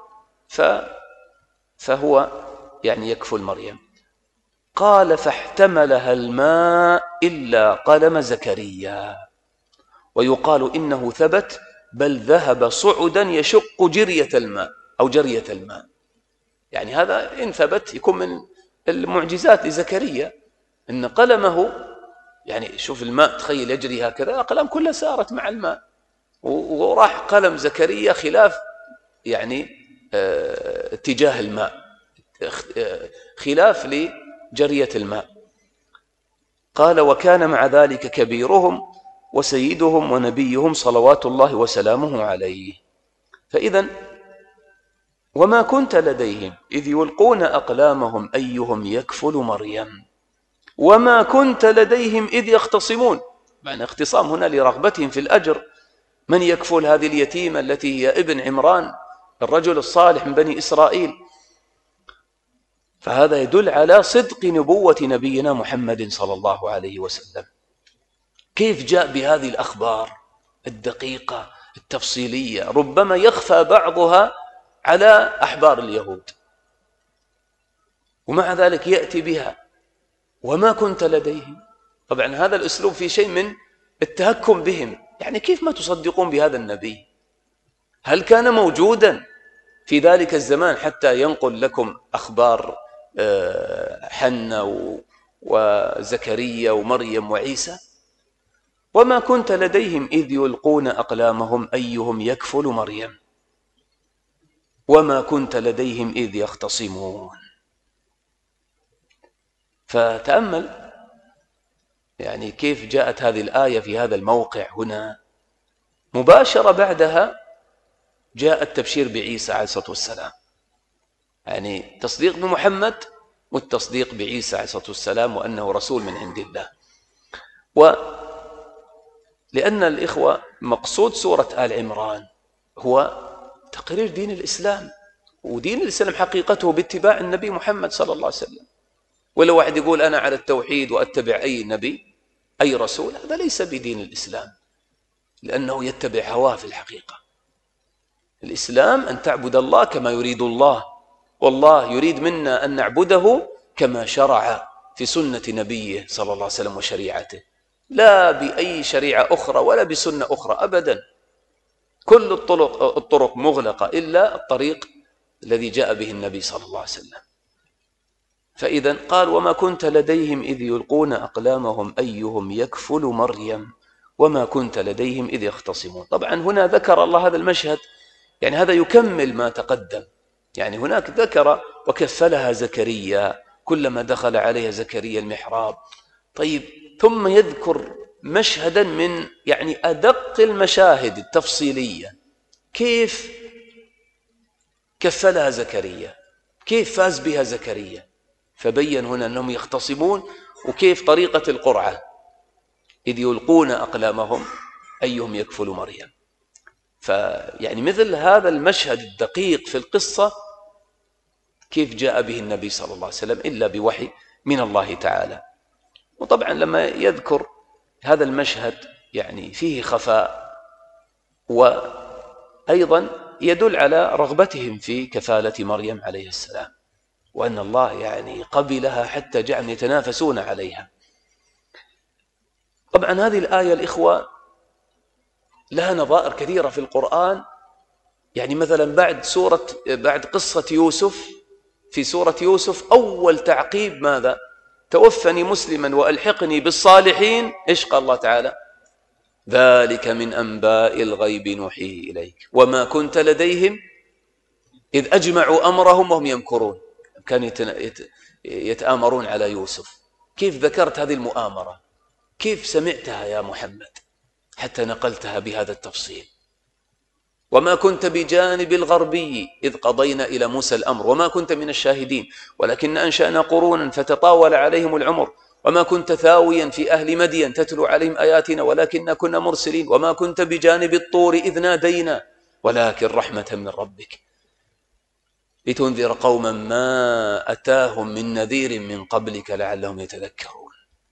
فهو يعني يكفل مريم. قال فاحتملها الماء إلا قلم زكريا. ويقال إنه ثبت بل ذهب صعدا يشق جرية الماء أو جرية الماء. يعني هذا إن ثبت يكون من المعجزات لزكريا إن قلمه، يعني شوف الماء تخيل يجري هكذا، أقلام كلها سارت مع الماء، وراح قلم زكريا خلاف يعني اتجاه الماء، خلاف لجرية الماء. قال وكان مع ذلك كبيرهم وسيدهم ونبيهم صلوات الله وسلامه عليه. فإذا وما كنت لديهم إذ يلقون أقلامهم أيهم يكفل مريم وما كنت لديهم إذ يختصمون. معنى اختصام هنا لرغبتهم في الأجر، من يكفل هذه اليتيمة التي هي ابن عمران الرجل الصالح من بني إسرائيل. فهذا يدل على صدق نبوة نبينا محمد صلى الله عليه وسلم. كيف جاء بهذه الأخبار الدقيقة التفصيلية ربما يخفى بعضها على أحبار اليهود، ومع ذلك يأتي بها وما كنت لديهم. طبعا هذا الأسلوب في شيء من التهكم بهم، يعني كيف ما تصدقون بهذا النبي؟ هل كان موجودا في ذلك الزمان حتى ينقل لكم أخبار حنة وزكريا ومريم وعيسى؟ وما كنت لديهم إذ يلقون أقلامهم أيهم يكفل مريم وما كنت لديهم إذ يختصمون. فتأمل يعني كيف جاءت هذه الآية في هذا الموقع هنا. مباشرة بعدها جاء التبشير بعيسى عليه الصلاة والسلام، يعني تصديق بمحمد والتصديق بعيسى عليه الصلاة والسلام وأنه رسول من عند الله. ولأن الإخوة مقصود سورة آل عمران هو تقرير دين الإسلام، ودين الإسلام حقيقته باتباع النبي محمد صلى الله عليه وسلم. ولو واحد يقول أنا على التوحيد وأتبع أي نبي أي رسول، هذا ليس بدين الإسلام، لأنه يتبع هواه في الحقيقة. الإسلام أن تعبد الله كما يريد الله، والله يريد منا أن نعبده كما شرع في سنة نبيه صلى الله عليه وسلم وشريعته، لا بأي شريعة أخرى ولا بسنة أخرى أبدا. كل الطرق مغلقة إلا الطريق الذي جاء به النبي صلى الله عليه وسلم. فإذا قال وما كنت لديهم إذ يلقون أقلامهم أيهم يكفل مريم وما كنت لديهم إذ يختصمون. طبعا هنا ذكر الله هذا المشهد، يعني هذا يكمل ما تقدم. يعني هناك ذكر وكفلها زكريا كلما دخل عليها زكريا المحراب. طيب ثم يذكر مشهدا من يعني أدق المشاهد التفصيلية، كيف كفلها زكريا، كيف فاز بها زكريا. فبين هنا أنهم يختصمون وكيف طريقة القرعة، إذ يلقون أقلامهم أيهم يكفل مريم. فيعني مثل هذا المشهد الدقيق في القصة كيف جاء به النبي صلى الله عليه وسلم إلا بوحي من الله تعالى. وطبعا لما يذكر هذا المشهد يعني فيه خفاء، وأيضا يدل على رغبتهم في كفالة مريم عليه السلام، وأن الله يعني قبلها حتى جعل يتنافسون عليها. طبعا هذه الآية الإخوة لها نظائر كثيرة في القرآن. يعني مثلا بعد قصة يوسف في سورة يوسف أول تعقيب ماذا؟ توفني مسلما وألحقني بالصالحين. إيش قال الله تعالى؟ ذلك من أنباء الغيب نوحيه إليك وما كنت لديهم إذ أجمعوا أمرهم وهم يمكرون. كانوا يتآمرون على يوسف. كيف ذكرت هذه المؤامرة؟ كيف سمعتها يا محمد حتى نقلتها بهذا التفصيل؟ وما كنت بجانب الغربي إذ قضينا إلى موسى الأمر وما كنت من الشاهدين ولكن أنشأنا قرونا فتطاول عليهم العمر وما كنت ثاويا في أهل مدين تتلو عليهم آياتنا ولكننا كنا مرسلين وما كنت بجانب الطور إذ نادينا ولكن رحمة من ربك. لتنذر قوما ما أتاهم من نذير من قبلك لعلهم يتذكرون.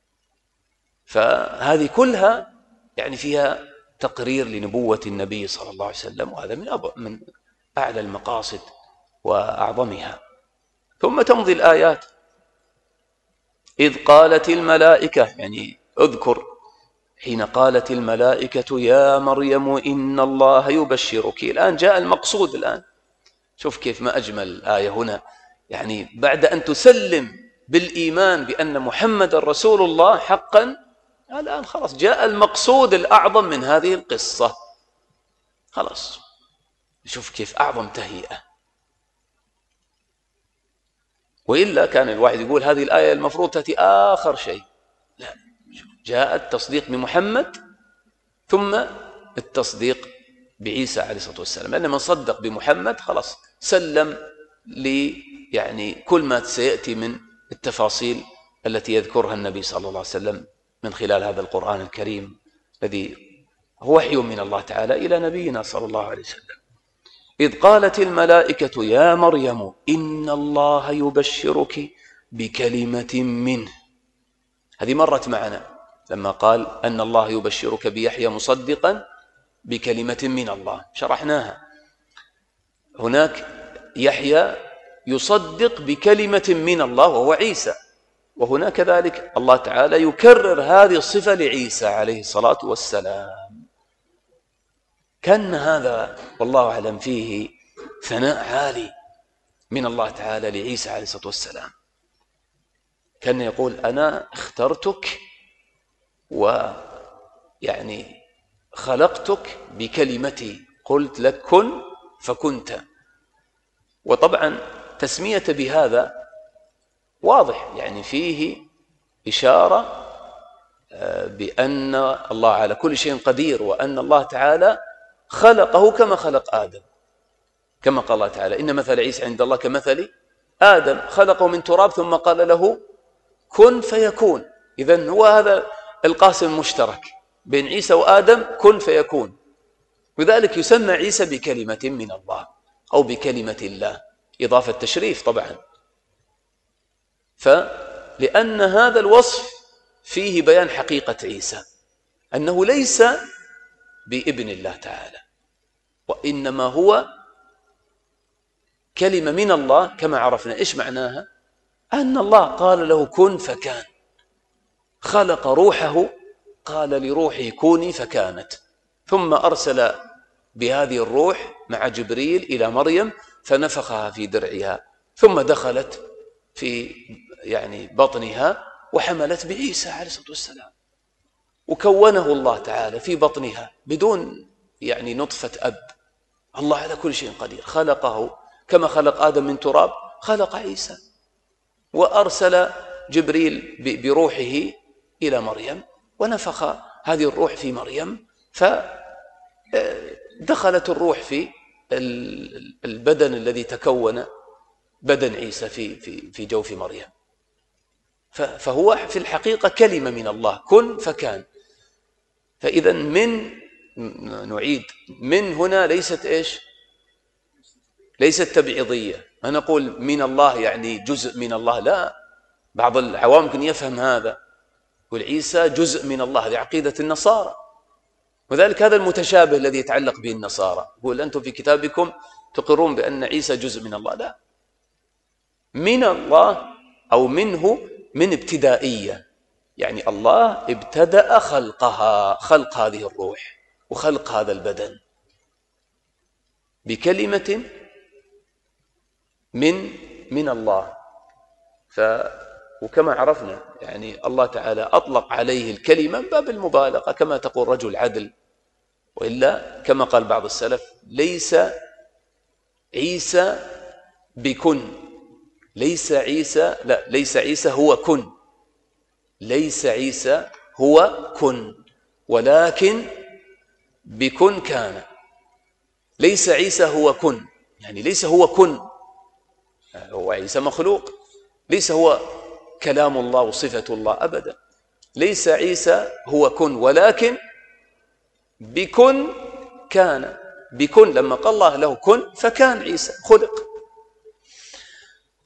فهذه كلها يعني فيها تقرير لنبوة النبي صلى الله عليه وسلم، وهذا من أعلى المقاصد وأعظمها. ثم تمضي الآيات: إذ قالت الملائكة، يعني اذكر حين قالت الملائكة يا مريم إن الله يبشرك. الآن جاء المقصود. الآن شوف كيف ما أجمل الآية هنا، يعني بعد أن تسلم بالإيمان بأن محمد رسول الله حقا، الآن خلاص جاء المقصود الأعظم من هذه القصة. خلاص شوف كيف أعظم تهيئة. وإلا كان الواحد يقول هذه الآية المفروض تأتي آخر شيء. لا، جاء التصديق بمحمد ثم التصديق بعيسى عليه الصلاة والسلام، لأن من صدق بمحمد خلاص سلم يعني كل ما سيأتي من التفاصيل التي يذكرها النبي صلى الله عليه وسلم من خلال هذا القرآن الكريم الذي هو وحي من الله تعالى إلى نبينا صلى الله عليه وسلم. إذ قالت الملائكة يا مريم إن الله يبشرك بكلمة منه. هذه مرت معنا لما قال أن الله يبشرك بيحيى مصدقا بكلمة من الله، شرحناها. هناك يحيى يصدق بكلمة من الله وهو عيسى، وهنا كذلك الله تعالى يكرر هذه الصفة لعيسى عليه الصلاة والسلام. كان هذا والله أعلم فيه ثناء عالي من الله تعالى لعيسى عليه الصلاة والسلام. كان يقول أنا اخترتك ويعني خلقتك بكلمتي، قلت لك كن فكنت. وطبعا تسمية بهذا واضح، يعني فيه إشارة بأن الله على كل شيء قدير، وأن الله تعالى خلقه كما خلق آدم، كما قال الله تعالى إن مثل عيسى عند الله كمثل آدم خلقه من تراب ثم قال له كن فيكون. إذن هو هذا القاسم المشترك بين عيسى وآدم، كن فيكون. وذلك يسمى عيسى بكلمة من الله أو بكلمة الله، إضافة تشريف طبعا. فلأن هذا الوصف فيه بيان حقيقة عيسى، أنه ليس بابن الله تعالى، وإنما هو كلمة من الله كما عرفنا. إيش معناها؟ أن الله قال له كن فكان، خلق روحه قال لروحه كوني فكانت، ثم أرسل بهذه الروح مع جبريل إلى مريم فنفخها في درعها، ثم دخلت في يعني بطنها وحملت بعيسى عليه الصلاة والسلام، وكونه الله تعالى في بطنها بدون يعني نطفة أب. الله على كل شيء قدير، خلقه كما خلق آدم من تراب، خلق عيسى وأرسل جبريل بروحه إلى مريم ونفخ هذه الروح في مريم، فدخلت الروح في البدن الذي تكون بدن عيسى في جوف مريم. فهو في الحقيقة كلمة من الله، كن فكان. فإذا نعيد من هنا ليست إيش؟ ليست تبعيضية. ما نقول من الله يعني جزء من الله، لا. بعض العوام يمكن يفهم هذا، يقول عيسى جزء من الله، هذه عقيدة النصارى، وذلك هذا المتشابه الذي يتعلق به النصارى. يقول أنتم في كتابكم تقرون بأن عيسى جزء من الله، لا. من الله أو منه من ابتدائية، يعني الله ابتدأ خلقها، خلق هذه الروح وخلق هذا البدن بكلمة من الله. وكما عرفنا يعني الله تعالى أطلق عليه الكلمة من باب المبالغة، كما تقول رجل عدل. وإلا كما قال بعض السلف ليس عيسى بكن، ليس عيسى، لا، ليس عيسى هو كن، ليس عيسى هو كن ولكن بكن كان. ليس عيسى هو كن، يعني ليس هو كن، هو عيسى مخلوق، ليس هو كلام الله وصفة الله أبدا. ليس عيسى هو كن ولكن بكن كان. بكن لما قال الله له كن فكان عيسى، خلق.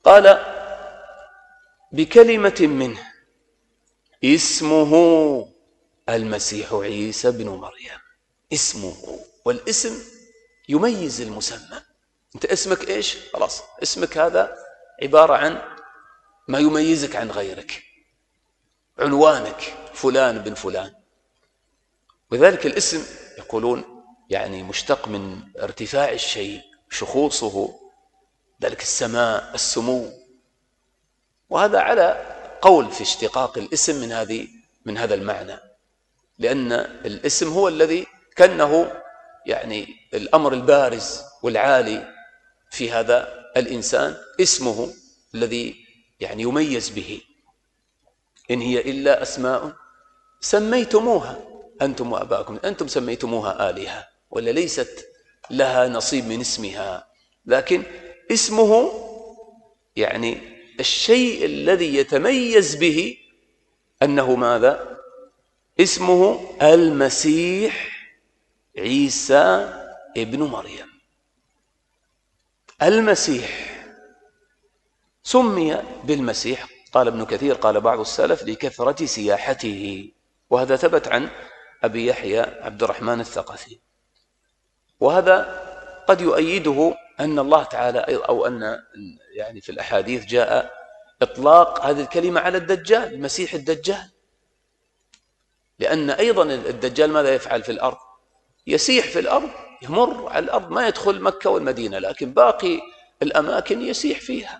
قال بكلمة منه اسمه المسيح عيسى بن مريم. اسمه، والاسم يميز المسمى. أنت اسمك إيش؟ خلاص، اسمك هذا عبارة عن ما يميزك عن غيرك، عنوانك فلان بن فلان. وذلك الاسم يقولون يعني مشتق من ارتفاع الشيء، شخوصه، ذلك السماء، السمو. وهذا على قول في اشتقاق الاسم من هذا المعنى، لأن الاسم هو الذي كأنه يعني الأمر البارز والعالي في هذا الإنسان، اسمه الذي يعني يميز به. إن هي إلا أسماء سميتموها أنتم وأباكم، أنتم سميتموها آلهة، ولا ليست لها نصيب من اسمها، لكن اسمه يعني الشيء الذي يتميز به أنه ماذا؟ اسمه المسيح عيسى ابن مريم. المسيح سمي بالمسيح، قال ابن كثير قال بعض السلف لكثرة سياحته، وهذا ثبت عن أبي يحيى عبد الرحمن الثقفي. وهذا قد يؤيده أن الله تعالى، أو أن يعني في الأحاديث جاء إطلاق هذه الكلمة على الدجال، المسيح الدجال، لأن أيضا الدجال ماذا يفعل في الأرض؟ يسيح في الأرض، يمر على الأرض، ما يدخل مكة والمدينة، لكن باقي الأماكن يسيح فيها.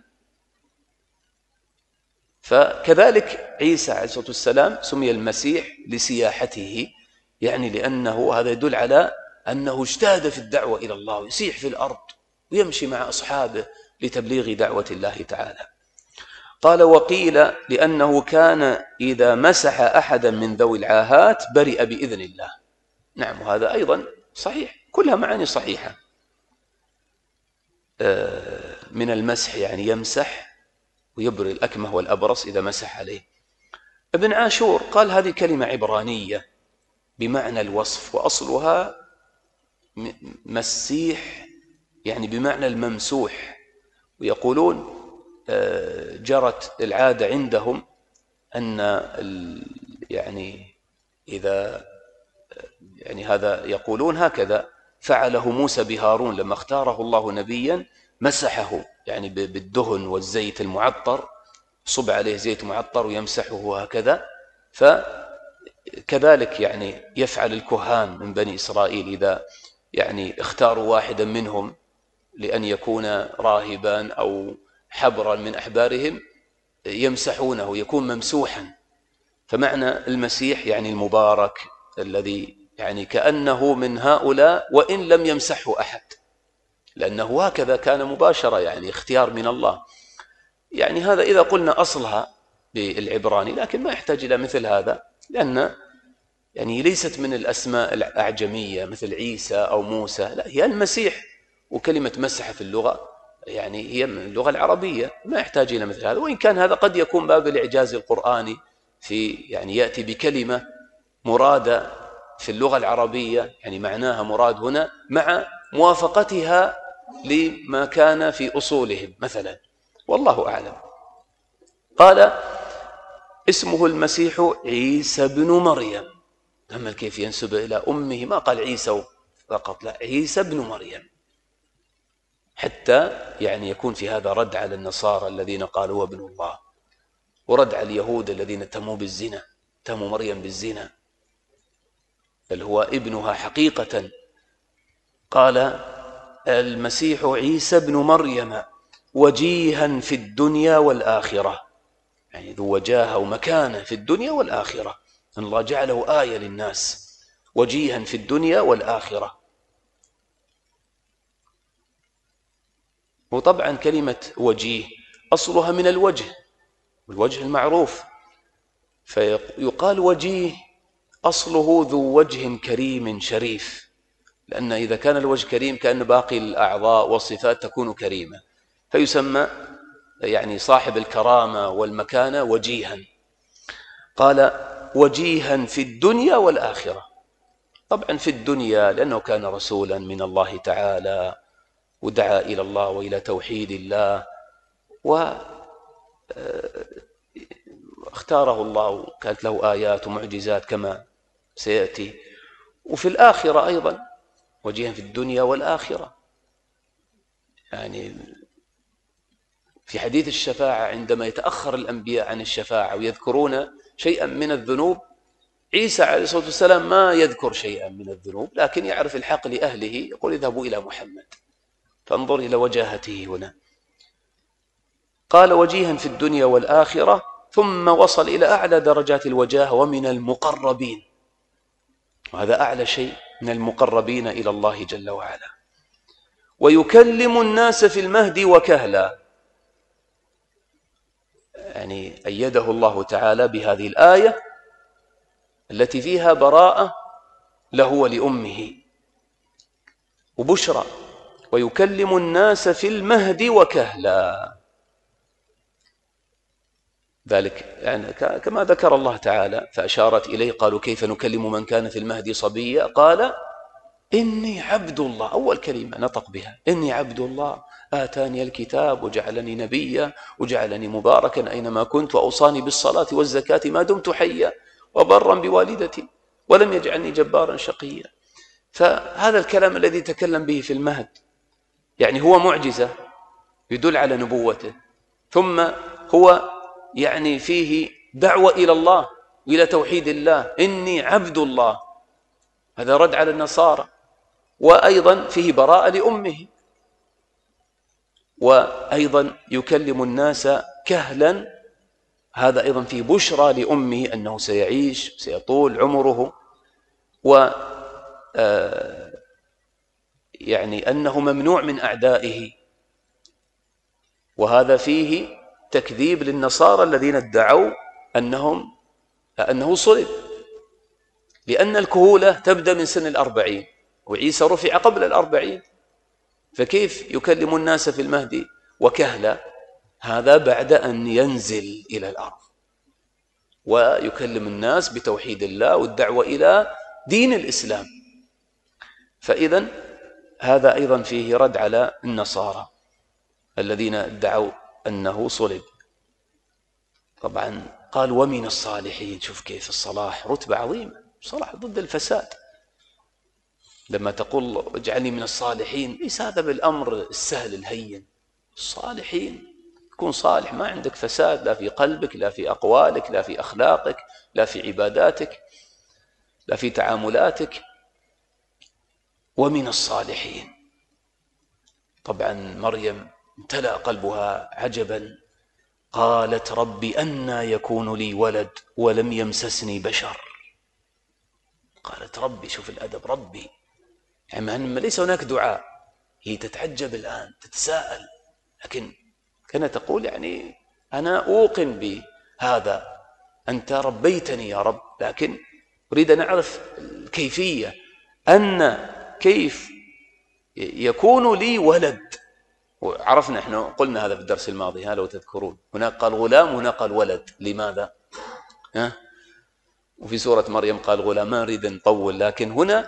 فكذلك عيسى عليه الصلاة والسلام سمي المسيح لسياحته، يعني لأنه هذا يدل على أنه اجتهد في الدعوة إلى الله، ويسيح في الأرض ويمشي مع أصحابه لتبليغ دعوة الله تعالى. قال وقيل لأنه كان إذا مسح أحدا من ذوي العاهات برئ بإذن الله. نعم، وهذا أيضا صحيح، كلها معاني صحيحة. من المسح يعني يمسح ويبرئ الأكمه والأبرص إذا مسح عليه. ابن عاشور قال هذه كلمة عبرانية بمعنى الوصف، وأصلها مسيح يعني بمعنى الممسوح. ويقولون جرت العادة عندهم أن يعني إذا يعني هذا يقولون هكذا فعله موسى بهارون لما اختاره الله نبيا، مسحه يعني بالدهن والزيت المعطر، صب عليه زيت معطر ويمسحه هكذا. فكذلك يعني يفعل الكهان من بني إسرائيل إذا يعني اختاروا واحدا منهم لأن يكون راهبا أو حبرا من أحبارهم، يمسحونه، يكون ممسوحا. فمعنى المسيح يعني المبارك، الذي يعني كأنه من هؤلاء وإن لم يمسحه أحد، لأنه هكذا كان مباشرة، يعني اختيار من الله. يعني هذا إذا قلنا أصلها بالعبراني، لكن ما يحتاج إلى مثل هذا، لأن يعني ليست من الأسماء الأعجمية مثل عيسى أو موسى، لا، هي المسيح. وكلمة مسح في اللغة يعني هي من اللغة العربية، ما يحتاج إلى مثل هذا. وإن كان هذا قد يكون باب الإعجاز القرآني، في يعني يأتي بكلمة مرادة في اللغة العربية، يعني معناها مراد هنا مع موافقتها لما كان في أصولهم مثلا، والله أعلم. قال اسمه المسيح عيسى بن مريم. أما كيف ينسب إلى أمه، ما قال عيسى فقط، لا، عيسى بن مريم، حتى يعني يكون في هذا رد على النصارى الذين قالوا ابن الله، ورد على اليهود الذين تموا بالزنا، تموا مريم بالزنا، بل هو ابنها حقيقة. قال المسيح عيسى بن مريم وجيها في الدنيا والآخرة، يعني ذو وجاهة ومكانة في الدنيا والآخرة، أن الله جعله آية للناس، وجيها في الدنيا والآخرة. وطبعا كلمة وجيه أصلها من الوجه، والوجه المعروف، فيقال وجيه أصله ذو وجه كريم شريف، لأن إذا كان الوجه كريم كأن باقي الأعضاء والصفات تكون كريمة، فيسمى يعني صاحب الكرامة والمكانة وجيها. قال وجيها في الدنيا والآخرة. طبعا في الدنيا لأنه كان رسولا من الله تعالى، ودعا إلى الله وإلى توحيد الله، واختاره الله وكانت له آيات ومعجزات كما سيأتي. وفي الآخرة أيضا وجيها في الدنيا والآخرة. يعني في حديث الشفاعة عندما يتأخر الأنبياء عن الشفاعة ويذكرون شيئا من الذنوب، عيسى عليه الصلاة والسلام ما يذكر شيئا من الذنوب، لكن يعرف الحق لأهله، يقول اذهبوا إلى محمد. فانظر إلى وجاهته هنا، قال وجيها في الدنيا والآخرة، ثم وصل إلى أعلى درجات الوجاهة ومن المقربين، وهذا أعلى شيء، من المقربين إلى الله جل وعلا. ويكلم الناس في المهد وكهلا، يعني أيده الله تعالى بهذه الآية التي فيها براءة له ولأمه وبشرى. ويكلم الناس في المهد وكهلا، ذلك يعني كما ذكر الله تعالى فأشارت إليه، قالوا كيف نكلم من كان في المهد صبيا، قال إني عبد الله. أول كلمة نطق بها، إني عبد الله آتاني الكتاب وجعلني نبيا وجعلني مباركا أينما كنت وأوصاني بالصلاة والزكاة ما دمت حيا وبرا بوالدتي ولم يجعلني جبارا شقيا. فهذا الكلام الذي تكلم به في المهد يعني هو معجزة يدل على نبوته، ثم هو يعني فيه دعوة إلى الله وإلى توحيد الله، إني عبد الله، هذا رد على النصارى. وأيضا فيه براءة لأمه. وأيضا يكلم الناس كهلا، هذا أيضا فيه بشرى لأمه أنه سيعيش سيطول عمره، و يعني أنه ممنوع من أعدائه. وهذا فيه تكذيب للنصارى الذين ادعوا أنه صلب، لأن الكهولة تبدأ من سن 40 وعيسى رفع قبل 40، فكيف يكلم الناس في المهد وكهلا؟ هذا بعد أن ينزل إلى الأرض ويكلم الناس بتوحيد الله والدعوة إلى دين الإسلام. فإذن هذا أيضا فيه رد على النصارى الذين ادعوا أنه صلب. طبعا قال ومن الصالحين، شوف كيف الصلاح رتبة عظيمة، صلاح ضد الفساد. لما تقول اجعلني من الصالحين، ليس هذا بالأمر السهل الهين. الصالحين تكون صالح، ما عندك فساد لا في قلبك لا في أقوالك لا في أخلاقك لا في عباداتك لا في تعاملاتك. ومن الصالحين، طبعا مريم امتلأ قلبها عجبا، قالت رب أنى يكون لي ولد ولم يمسسني بشر. قالت ربي، شوف الأدب، ربي، يعني ليس هناك دعاء، هي تتعجب الآن تتساءل، لكن كانت تقول يعني أنا أوقن بهذا، أنت ربيتني يا رب، لكن أريد أن أعرف الكيفية، أن كيف يكون لي ولد. وعرفنا احنا قلنا هذا في الدرس الماضي، لو تذكرون، هناك قال غلام وهناك قال ولد، لماذا؟ وفي سورة مريم قال غلام، ما نريد نطول، لكن هنا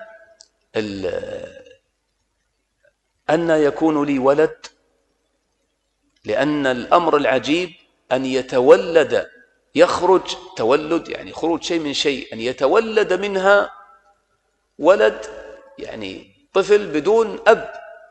أن يكون لي ولد، لأن الأمر العجيب أن يتولد، يخرج تولد يعني خروج شيء من شيء، أن يتولد منها ولد يعني طفل بدون أب،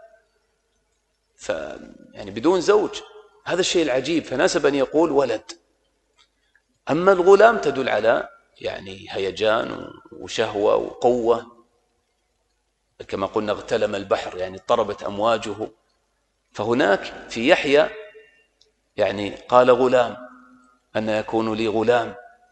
يعني بدون زوج، هذا الشيء العجيب، فناسب أن يقول ولد. أما الغلام تدل على يعني هيجان وشهوة وقوة، كما قلنا اغتلم البحر يعني اضطربت أمواجه. فهناك في يحيى يعني قال غلام، أن يكون لي غلام،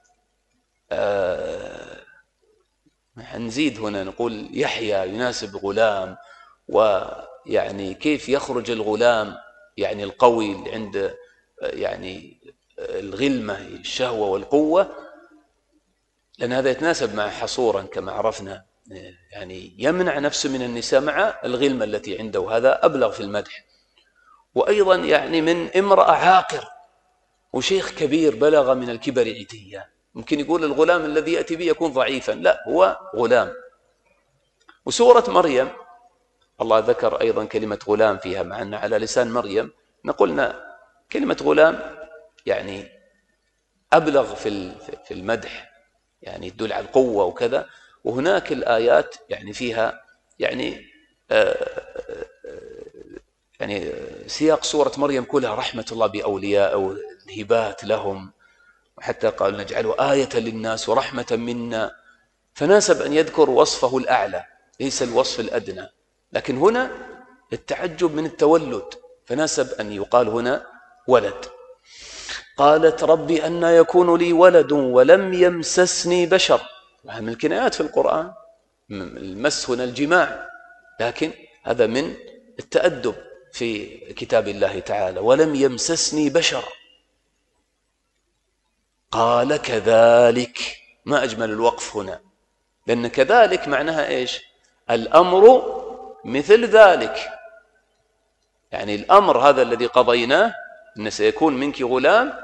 نزيد هنا نقول يحيى يناسب غلام. ويعني كيف يخرج الغلام يعني القوي عند يعني الغلمة الشهوة والقوة، لأن هذا يتناسب مع حصورا كما عرفنا، يعني يمنع نفسه من النساء مع الغلمة التي عنده، هذا أبلغ في المدح. وأيضا يعني من امرأة عاقر وشيخ كبير بلغ من الكبر عتيا، ممكن يقول الغلام الذي يأتي به يكون ضعيفا، لا، هو غلام. وسورة مريم الله ذكر أيضا كلمة غلام فيها، مع أن على لسان مريم نقولنا كلمة غلام يعني أبلغ في المدح، يعني تدل على القوة وكذا. وهناك الآيات يعني فيها يعني يعني سياق سورة مريم كلها رحمة الله بأولياء والهبات لهم، وحتى قال نجعله آية للناس ورحمة منا، فناسب أن يذكر وصفه الأعلى ليس الوصف الأدنى. لكن هنا التعجب من التولد، فناسب أن يقال هنا ولد. قالت ربي أنى يكون لي ولد ولم يمسسني بشر، وهذا من الكنايات في القرآن، المس هنا الجماع، لكن هذا من التأدب في كتاب الله تعالى، ولم يمسسني بشر. قال كذلك، ما أجمل الوقف هنا، لأن كذلك معناها إيش؟ الأمر مثل ذلك، يعني الأمر هذا الذي قضيناه أن سيكون منك غلام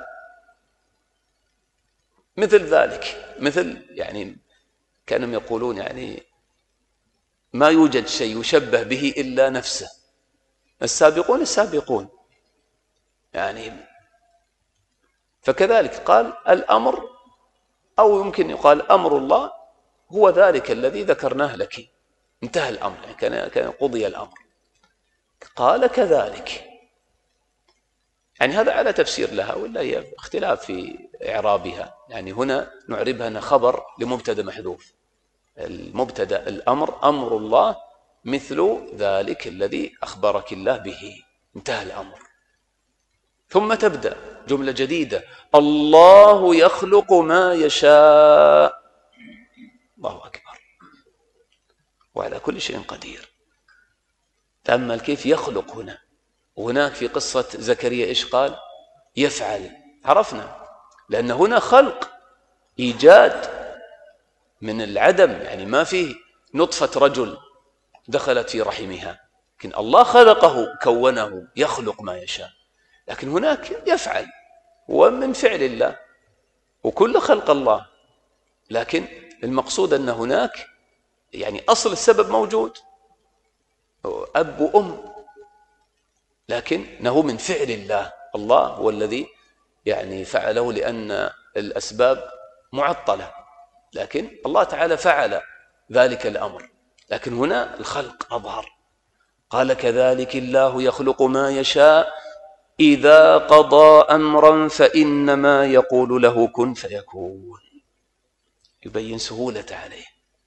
مثل ذلك، مثل يعني كانوا يقولون يعني ما يوجد شيء يشبه به إلا نفسه، السابقون السابقون يعني. فكذلك قال الأمر، أو يمكن يقال أمر الله هو ذلك الذي ذكرناه لك، انتهى الأمر، يعني كان قضي الأمر. قال كذلك، يعني هذا على تفسير لها، ولا هي اختلاف في إعرابها. يعني هنا نعربها أنها خبر لمبتدا محذوف، المبتدا الأمر، أمر الله مثل ذلك الذي أخبرك الله به، انتهى الأمر. ثم تبدأ جملة جديدة، الله يخلق ما يشاء، الله أكبر، وعلى كل شيء قدير. تأمل كيف يخلق هنا. وهناك في قصة زكريا إيش قال؟ يفعل، عرفنا، لأن هنا خلق، إيجاد من العدم، يعني ما فيه نطفة رجل دخلت في رحمها، لكن الله خلقه كونه، يخلق ما يشاء. لكن هناك يفعل، ومن فعل الله، وكل خلق الله، لكن المقصود أن هناك يعني أصل السبب موجود، أب وأم، لكنه من فعل الله، الله هو الذي يعني فعله، لأن الأسباب معطلة، لكن الله تعالى فعل ذلك الأمر. لكن هنا الخلق أظهر. قال كذلك الله يخلق ما يشاء إذا قضى أمرا فإنما يقول له كن فيكون، يبين سهولة عليه،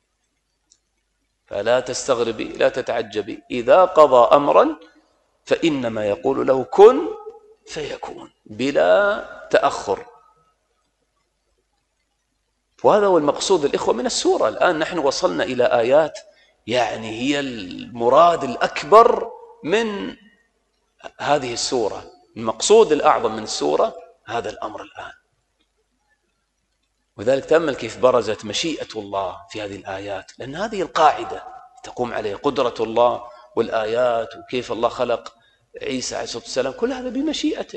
فلا تستغربي، لا تتعجبي، إذا قضى أمرا فإنما يقول له كن فيكون، بلا تأخر. وهذا هو المقصود الإخوة من السورة. الآن نحن وصلنا إلى آيات يعني هي المراد الأكبر من هذه السورة، المقصود الأعظم من السورة هذا الأمر الآن. وذلك تأمل كيف برزت مشيئة الله في هذه الآيات، لأن هذه القاعدة تقوم عليه قدرة الله والآيات، وكيف الله خلق عيسى عليه الصلاة والسلام، كل هذا بمشيئته.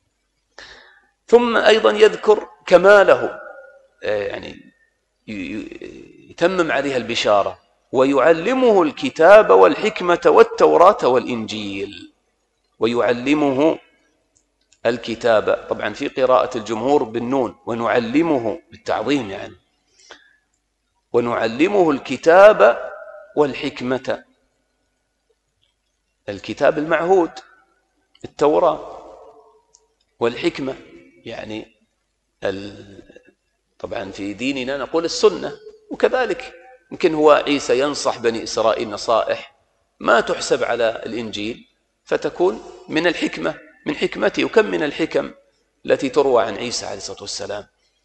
ثم أيضا يذكر كماله، يعني يتمم عليها البشارة، ويعلمه الكتاب والحكمة والتوراة والإنجيل. ويعلمه الكتاب، طبعا في قراءة الجمهور بالنون، ونعلمه بالتعظيم يعني، ونعلمه الكتاب والحكمة، الكتاب المعهود التوراة، والحكمة يعني طبعا في ديننا نقول السنة، وكذلك يمكن هو عيسى ينصح بني إسرائيل نصائح ما تحسب على الإنجيل، فتكون من الحكمة، من حكمته. وكم من الحكم التي تروى عن عيسى عليه الصلاة والسلام.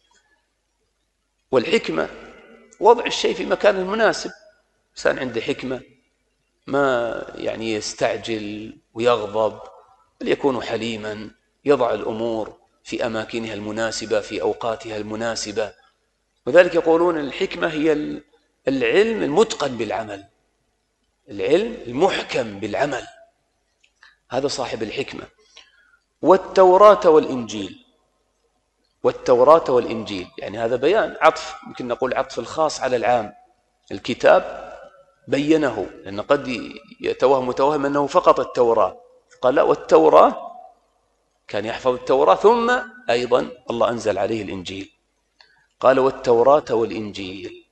والحكمة وضع الشيء في مكانه المناسب، إنسان عنده حكمة ما يعني يستعجل ويغضب، بل يكون حليما، يضع الأمور في أماكنها المناسبة في أوقاتها المناسبة. وذلك يقولون الحكمة هي العلم المتقن بالعمل، العلم المحكم بالعمل، هذا صاحب الحكمة. والتوراة والإنجيل، والتوراة والإنجيل يعني هذا بيان، عطف، يمكن نقول عطف الخاص على العام. الكتاب بينه، لأن قد يتوهم متوهم أنه فقط التوراة، قال لا، والتوراة كان يحفظ التوراة، ثم أيضا الله أنزل عليه الإنجيل. قال والتوراة والإنجيل.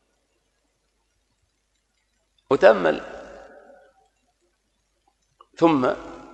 وتأمل ثم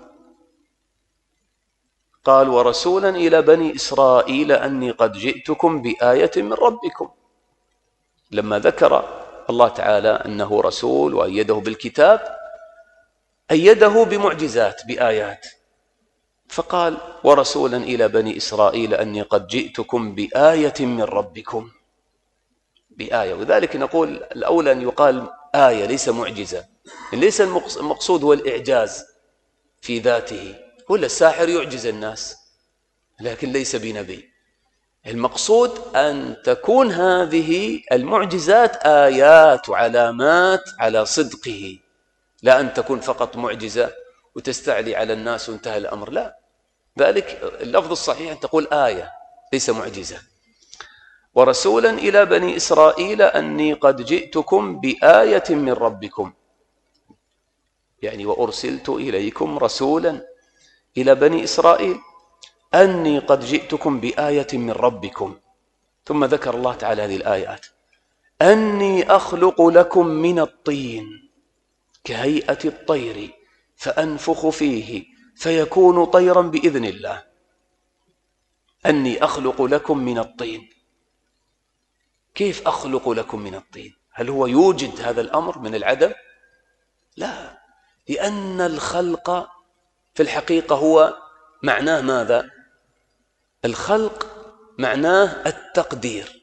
قال ورسولا إلى بني إسرائيل أني قد جئتكم بآية من ربكم. لما ذكر الله تعالى أنه رسول وأيده بالكتاب، أيده بمعجزات بآيات، فقال ورسولا إلى بني إسرائيل أني قد جئتكم بآية من ربكم، بآية. وذلك نقول الأولى أن يقال آية ليس معجزة، ليس المقصود هو الإعجاز في ذاته، ولا الساحر يعجز الناس لكن ليس بنبي. المقصود أن تكون هذه المعجزات آيات وعلامات على صدقه، لا أن تكون فقط معجزة وتستعلي على الناس وانتهى الأمر، لا. ذلك اللفظ الصحيح أن تقول آية ليس معجزة. ورسولا إلى بني إسرائيل أني قد جئتكم بآية من ربكم، يعني وأرسلت إليكم رسولا إلى بني إسرائيل أني قد جئتكم بآية من ربكم. ثم ذكر الله تعالى هذه الآيات: أني أخلق لكم من الطين كهيئة الطير فأنفخ فيه فيكون طيرا بإذن الله. أني أخلق لكم من الطين. كيف أخلق لكم من الطين؟ هل هو يوجد هذا الأمر من العدم؟ لا، لأن الخلق في الحقيقة هو معناه ماذا؟ الخلق معناه التقدير.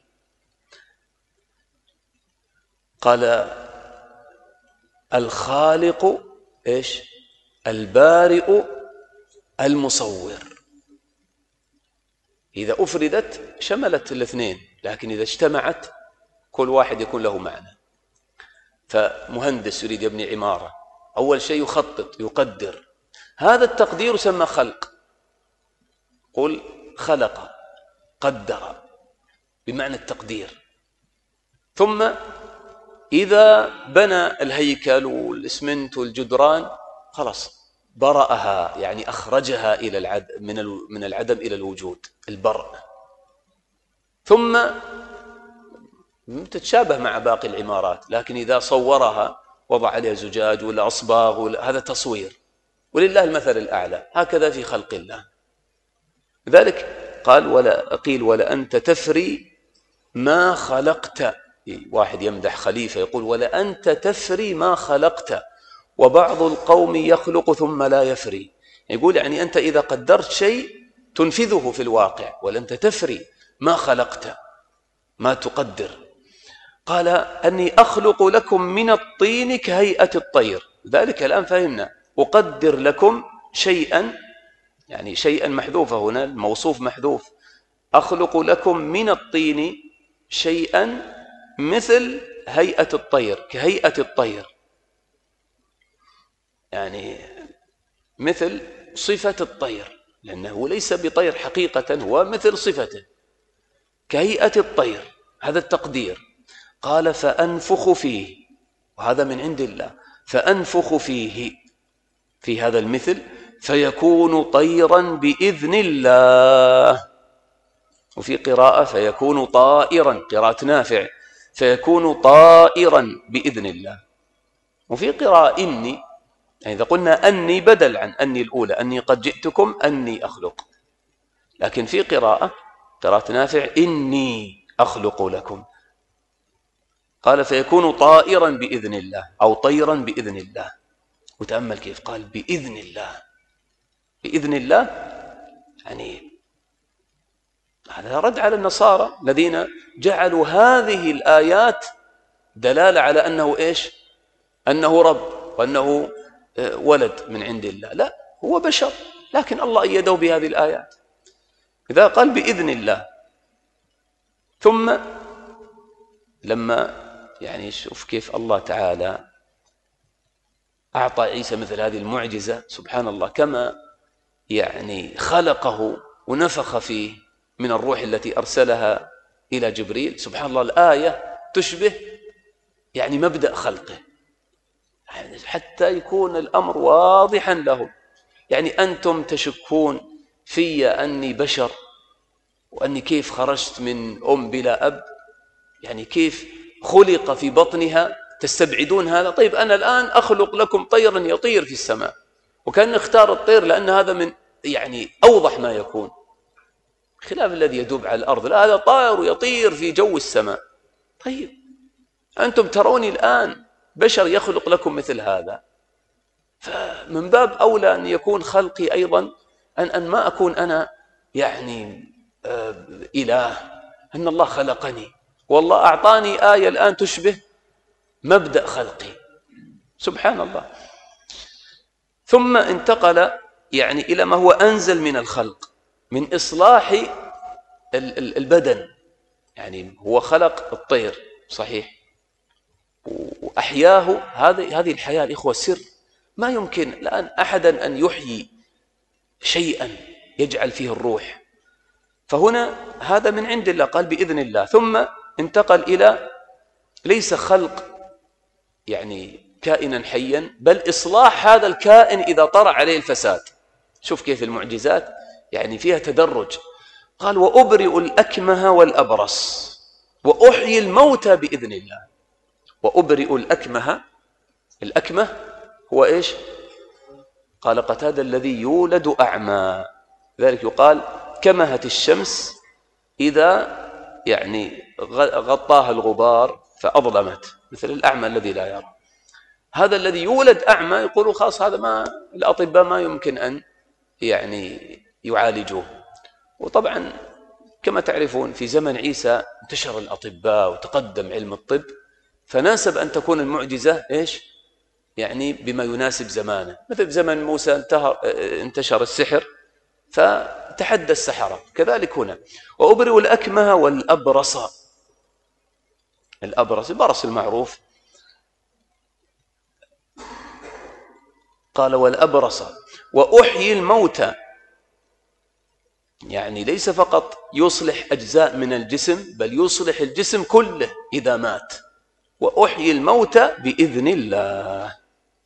قال الخالق إيش؟ البارئ المصور. إذا أفردت شملت الاثنين، لكن إذا اجتمعت كل واحد يكون له معنى. فمهندس يريد يبني عمارة، أول شيء يخطط يقدر، هذا التقدير يسمى خلق. قل خلق، قدر بمعنى التقدير. ثم إذا بنى الهيكل والإسمنت والجدران خلاص برأها، يعني أخرجها إلى من العدم إلى الوجود، البرء. ثم تتشابه مع باقي العمارات، لكن إذا صورها وضع عليها زجاج ولا أصباغ ولا، هذا تصوير. ولله المثل الأعلى. هكذا في خلق الله. لذلك قال ولا أنت تفري ما خلقت. واحد يمدح خليفة يقول ولا أنت تفري ما خلقت وبعض القوم يخلق ثم لا يفري. يقول يعني أنت إذا قدرت شيء تنفذه في الواقع، ولا أنت تفري ما خلقت، ما تقدر. قال أني أخلق لكم من الطين كهيئة الطير. ذلك الآن فهمنا، أقدر لكم شيئا، يعني شيئا محذوفة هنا، الموصوف محذوف. أخلق لكم من الطين شيئا مثل هيئة الطير، كهيئة الطير، يعني مثل صفة الطير، لأنه ليس بطير حقيقة، هو مثل صفته كهيئة الطير. هذا التقدير. قال فأنفخ فيه، وهذا من عند الله، فأنفخ فيه في هذا المثل فيكون طيرا بإذن الله. وفي قراءة فيكون طائرا، قراءة نافع، فيكون طائرا بإذن الله. وفي قراءة إني، يعني إذا قلنا أني بدل عن أني الأولى، أني قد جئتكم أني أخلق، لكن في قراءة نافع إني أخلق لكم. قال فيكون طائرا بإذن الله أو طيرا بإذن الله. وتأمل كيف قال بإذن الله. بإذن الله يعني هذا رد على النصارى الذين جعلوا هذه الآيات دلالة على أنه إيش؟ أنه رب وأنه ولد من عند الله. لا، هو بشر، لكن الله أيده بهذه الآيات. إذا قال بإذن الله، ثم لما يعني شوف كيف الله تعالى أعطى عيسى مثل هذه المعجزة، سبحان الله، كما يعني خلقه ونفخ فيه من الروح التي أرسلها إلى جبريل. سبحان الله، الآية تشبه يعني مبدأ خلقه، حتى يكون الأمر واضحا لهم. يعني أنتم تشكون في أني بشر، وأني كيف خرجت من أم بلا أب، يعني كيف خلق في بطنها، تستبعدون هذا. طيب أنا الآن أخلق لكم طيرا يطير في السماء، وكان اختار الطير لأن هذا من يعني أوضح ما يكون، خلاف الذي يدوب على الأرض. لا، هذا طائر يطير في جو السماء. طيب أنتم تروني الآن بشر يخلق لكم مثل هذا، فمن باب أولى أن يكون خلقي أيضا أن ما أكون أنا يعني إله، أن الله خلقني، والله أعطاني آية الآن تشبه مبدأ خلقي، سبحان الله. ثم انتقل يعني إلى ما هو أنزل من الخلق، من إصلاح البدن. يعني هو خلق الطير صحيح وأحياه، هذه الحياة الإخوة سر، ما يمكن الآن أحدا أن يحيي شيئا يجعل فيه الروح، فهنا هذا من عند الله، قال بإذن الله. ثم انتقل إلى ليس خلق يعني كائنا حيا، بل إصلاح هذا الكائن إذا طرأ عليه الفساد. شوف كيف المعجزات يعني فيها تدرج. قال وأبرئ الأكمه والأبرص وأحيي الموتى بإذن الله. وأبرئ الأكمه، الأكمه هو إيش؟ قال قتادة الذي يولد أعمى، ذلك يقال كمهت الشمس إذا يعني غطاها الغبار فأظلمت، مثل الأعمى الذي لا يرى. هذا الذي يولد أعمى يقولوا خاص هذا ما الأطباء ما يمكن أن يعني يعالجوه. وطبعا كما تعرفون في زمن عيسى انتشر الأطباء وتقدم علم الطب، فناسب أن تكون المعجزة إيش؟ يعني بما يناسب زمانه. مثل زمن موسى انتشر السحر فتحدى السحرة، كذلك هنا. وأبرئ الأكمه والأبرص، الأبرص البرص المعروف. قال والأبرص وأحيي الموتى، يعني ليس فقط يصلح أجزاء من الجسم، بل يصلح الجسم كله إذا مات. وأحيي الموتى بإذن الله.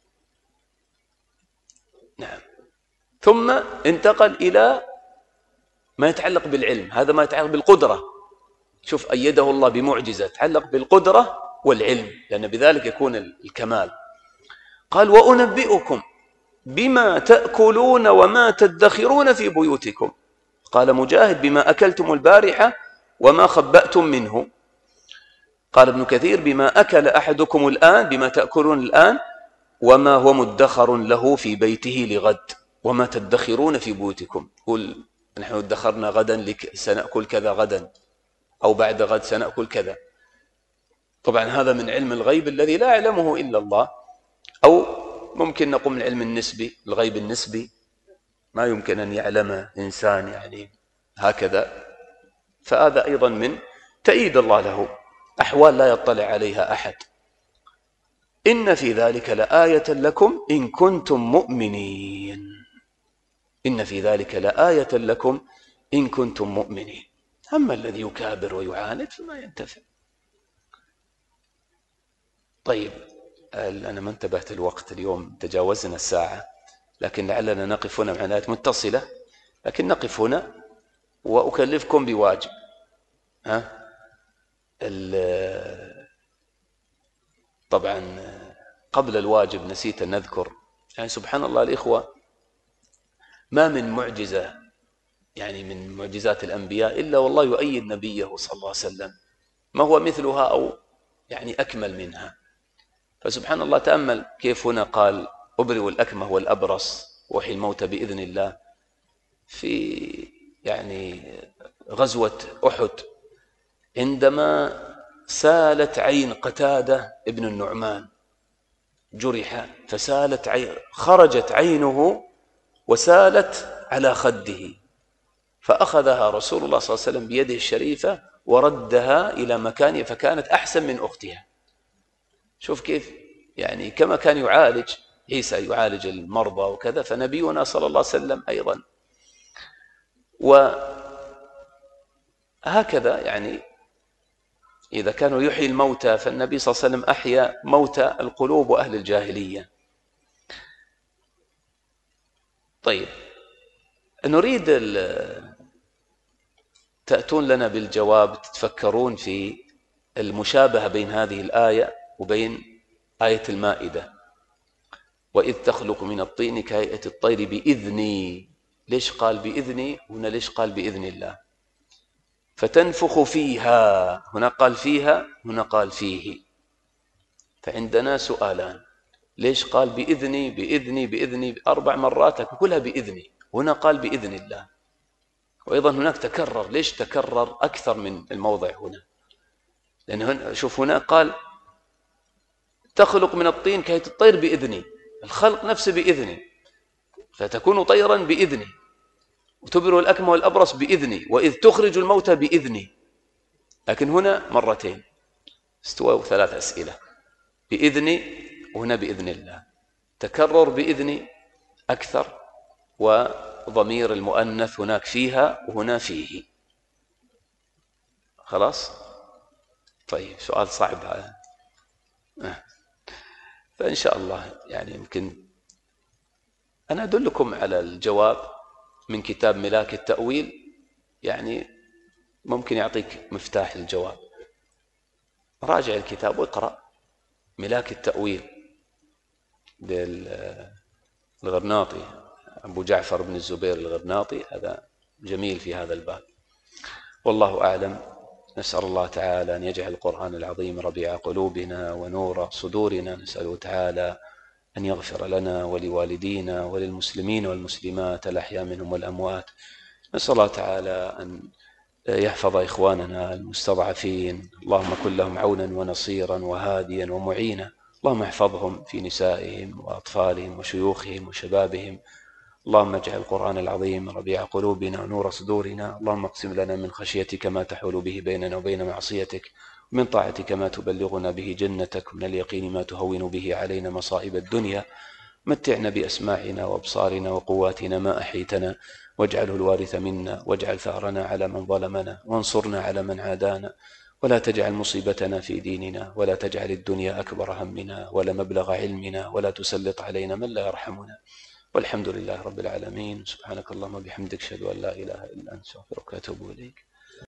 نعم. ثم انتقل إلى ما يتعلق بالعلم، هذا ما يتعلق بالقدرة. شوف أيده الله بمعجزة تتعلق بالقدرة والعلم، لأن بذلك يكون الكمال. قال وأنبئكم بما تأكلون وما تدخرون في بيوتكم. قال مجاهد بما أكلتم البارحة وما خبأتم منه. قال ابن كثير بما أكل أحدكم الآن، بما تأكلون الآن، وما هو مدخر له في بيته لغد، وما تدخرون في بيوتكم. قل نحن ادخرنا غدا سنأكل كذا غدا، أو بعد غد سنأكل كذا. طبعا هذا من علم الغيب الذي لا يعلمه إلا الله، أو ممكن نقوم من علم النسبي، الغيب النسبي ما يمكن أن يعلمه إنسان يعني هكذا، فهذا أيضا من تأييد الله له، أحوال لا يطلع عليها أحد. إن في ذلك لآية لكم إن كنتم مؤمنين. إن في ذلك لآية لكم إن كنتم مؤمنين. أما الذي يكابر ويعاند فما ينتفع. طيب أنا ما انتبهت الوقت، اليوم تجاوزنا الساعة، لكن لعلنا نقف هنا مع آيات متصلة، لكن نقف هنا وأكلفكم بواجب. طبعا قبل الواجب نسيت أن نذكر، يعني سبحان الله الإخوة، ما من معجزة يعني من معجزات الأنبياء إلا والله يؤيد نبيه صلى الله عليه وسلم، ما هو مثلها أو يعني أكمل منها. فسبحان الله تأمل كيف هنا قال أبرئ الأكمه والأبرص وأحيي الموتى بإذن الله. في يعني غزوة أحد عندما سالت عين قتادة ابن النعمان، جرح فسالت عين، خرجت عينه وسالت على خده، فأخذها رسول الله صلى الله عليه وسلم بيده الشريفة وردها إلى مكانها، فكانت أحسن من أختها. شوف كيف يعني كما كان يعالج عيسى يعالج المرضى وكذا، فنبينا صلى الله عليه وسلم أيضا. وهكذا يعني إذا كانوا يحيي الموتى، فالنبي صلى الله عليه وسلم أحيا موتى القلوب وأهل الجاهلية. طيب نريد تأتون لنا بالجواب، تتفكرون في المشابهة بين هذه الآية وبين آية المائدة. وإذ تخلق من الطين كهيئة الطير بإذني. ليش قال بإذني هنا؟ ليش قال بإذن الله؟ فتنفخ فيها، هنا قال فيها، هنا قال فيه. فعندنا سؤالان: ليش قال بإذني بإذني بإذني 4 مرات كلها بإذني، هنا قال بإذن الله؟ وأيضا هناك تكرر، ليش تكرر أكثر من الموضع هنا؟ لأن هنا شوف، هنا قال تخلق من الطين كهيئة الطير بإذني، الخلق نفسه بإذني، فتكون طيرا بإذني، وتبرئ الأكمه والأبرص بإذني، وإذ تخرج الموتى بإذني. لكن هنا مرتين، استوى 3 أسئلة: بإذني وهنا بإذن الله. تكرر بإذني أكثر، وضمير المؤنث هناك فيها وهنا فيه. خلاص؟ طيب، سؤال صعب هذا. فإن شاء الله يعني يمكن أنا أدلكم على الجواب من كتاب ملاك التأويل، يعني ممكن يعطيك مفتاح الجواب. راجع الكتاب واقرأ ملاك التأويل للغرناطي، أبو جعفر بن الزبير الغرناطي، هذا جميل في هذا الباب. والله أعلم. نسأل الله تعالى أن يجعل القرآن العظيم ربيع قلوبنا ونور صدورنا. نسأله تعالى أن يغفر لنا ولوالدينا وللمسلمين والمسلمات الأحياء منهم والأموات. نسأل الله تعالى أن يحفظ إخواننا المستضعفين، اللهم كن لهم عونا ونصيرا وهاديا ومعينا. اللهم احفظهم في نسائهم وأطفالهم وشيوخهم وشبابهم. اللهم اجعل القرآن العظيم ربيع قلوبنا ونور صدورنا. اللهم اقسم لنا من خشيتك ما تحول به بيننا وبين معصيتك، ومن طاعتك ما تبلغنا به جنتك، ومن اليقين ما تهون به علينا مصائب الدنيا. متعنا بأسماعنا وأبصارنا وقواتنا ما أحيتنا، واجعله الوارث منا، واجعل ثأرنا على من ظلمنا، وانصرنا على من عادانا، ولا تجعل مصيبتنا في ديننا، ولا تجعل الدنيا أكبر همنا ولا مبلغ علمنا، ولا تسلط علينا من لا يرحمنا. والحمد لله رب العالمين. سبحانك اللهم وبحمدك، أشهد أن لا إله إلا أنت، أستغفرك وأتوب إليك.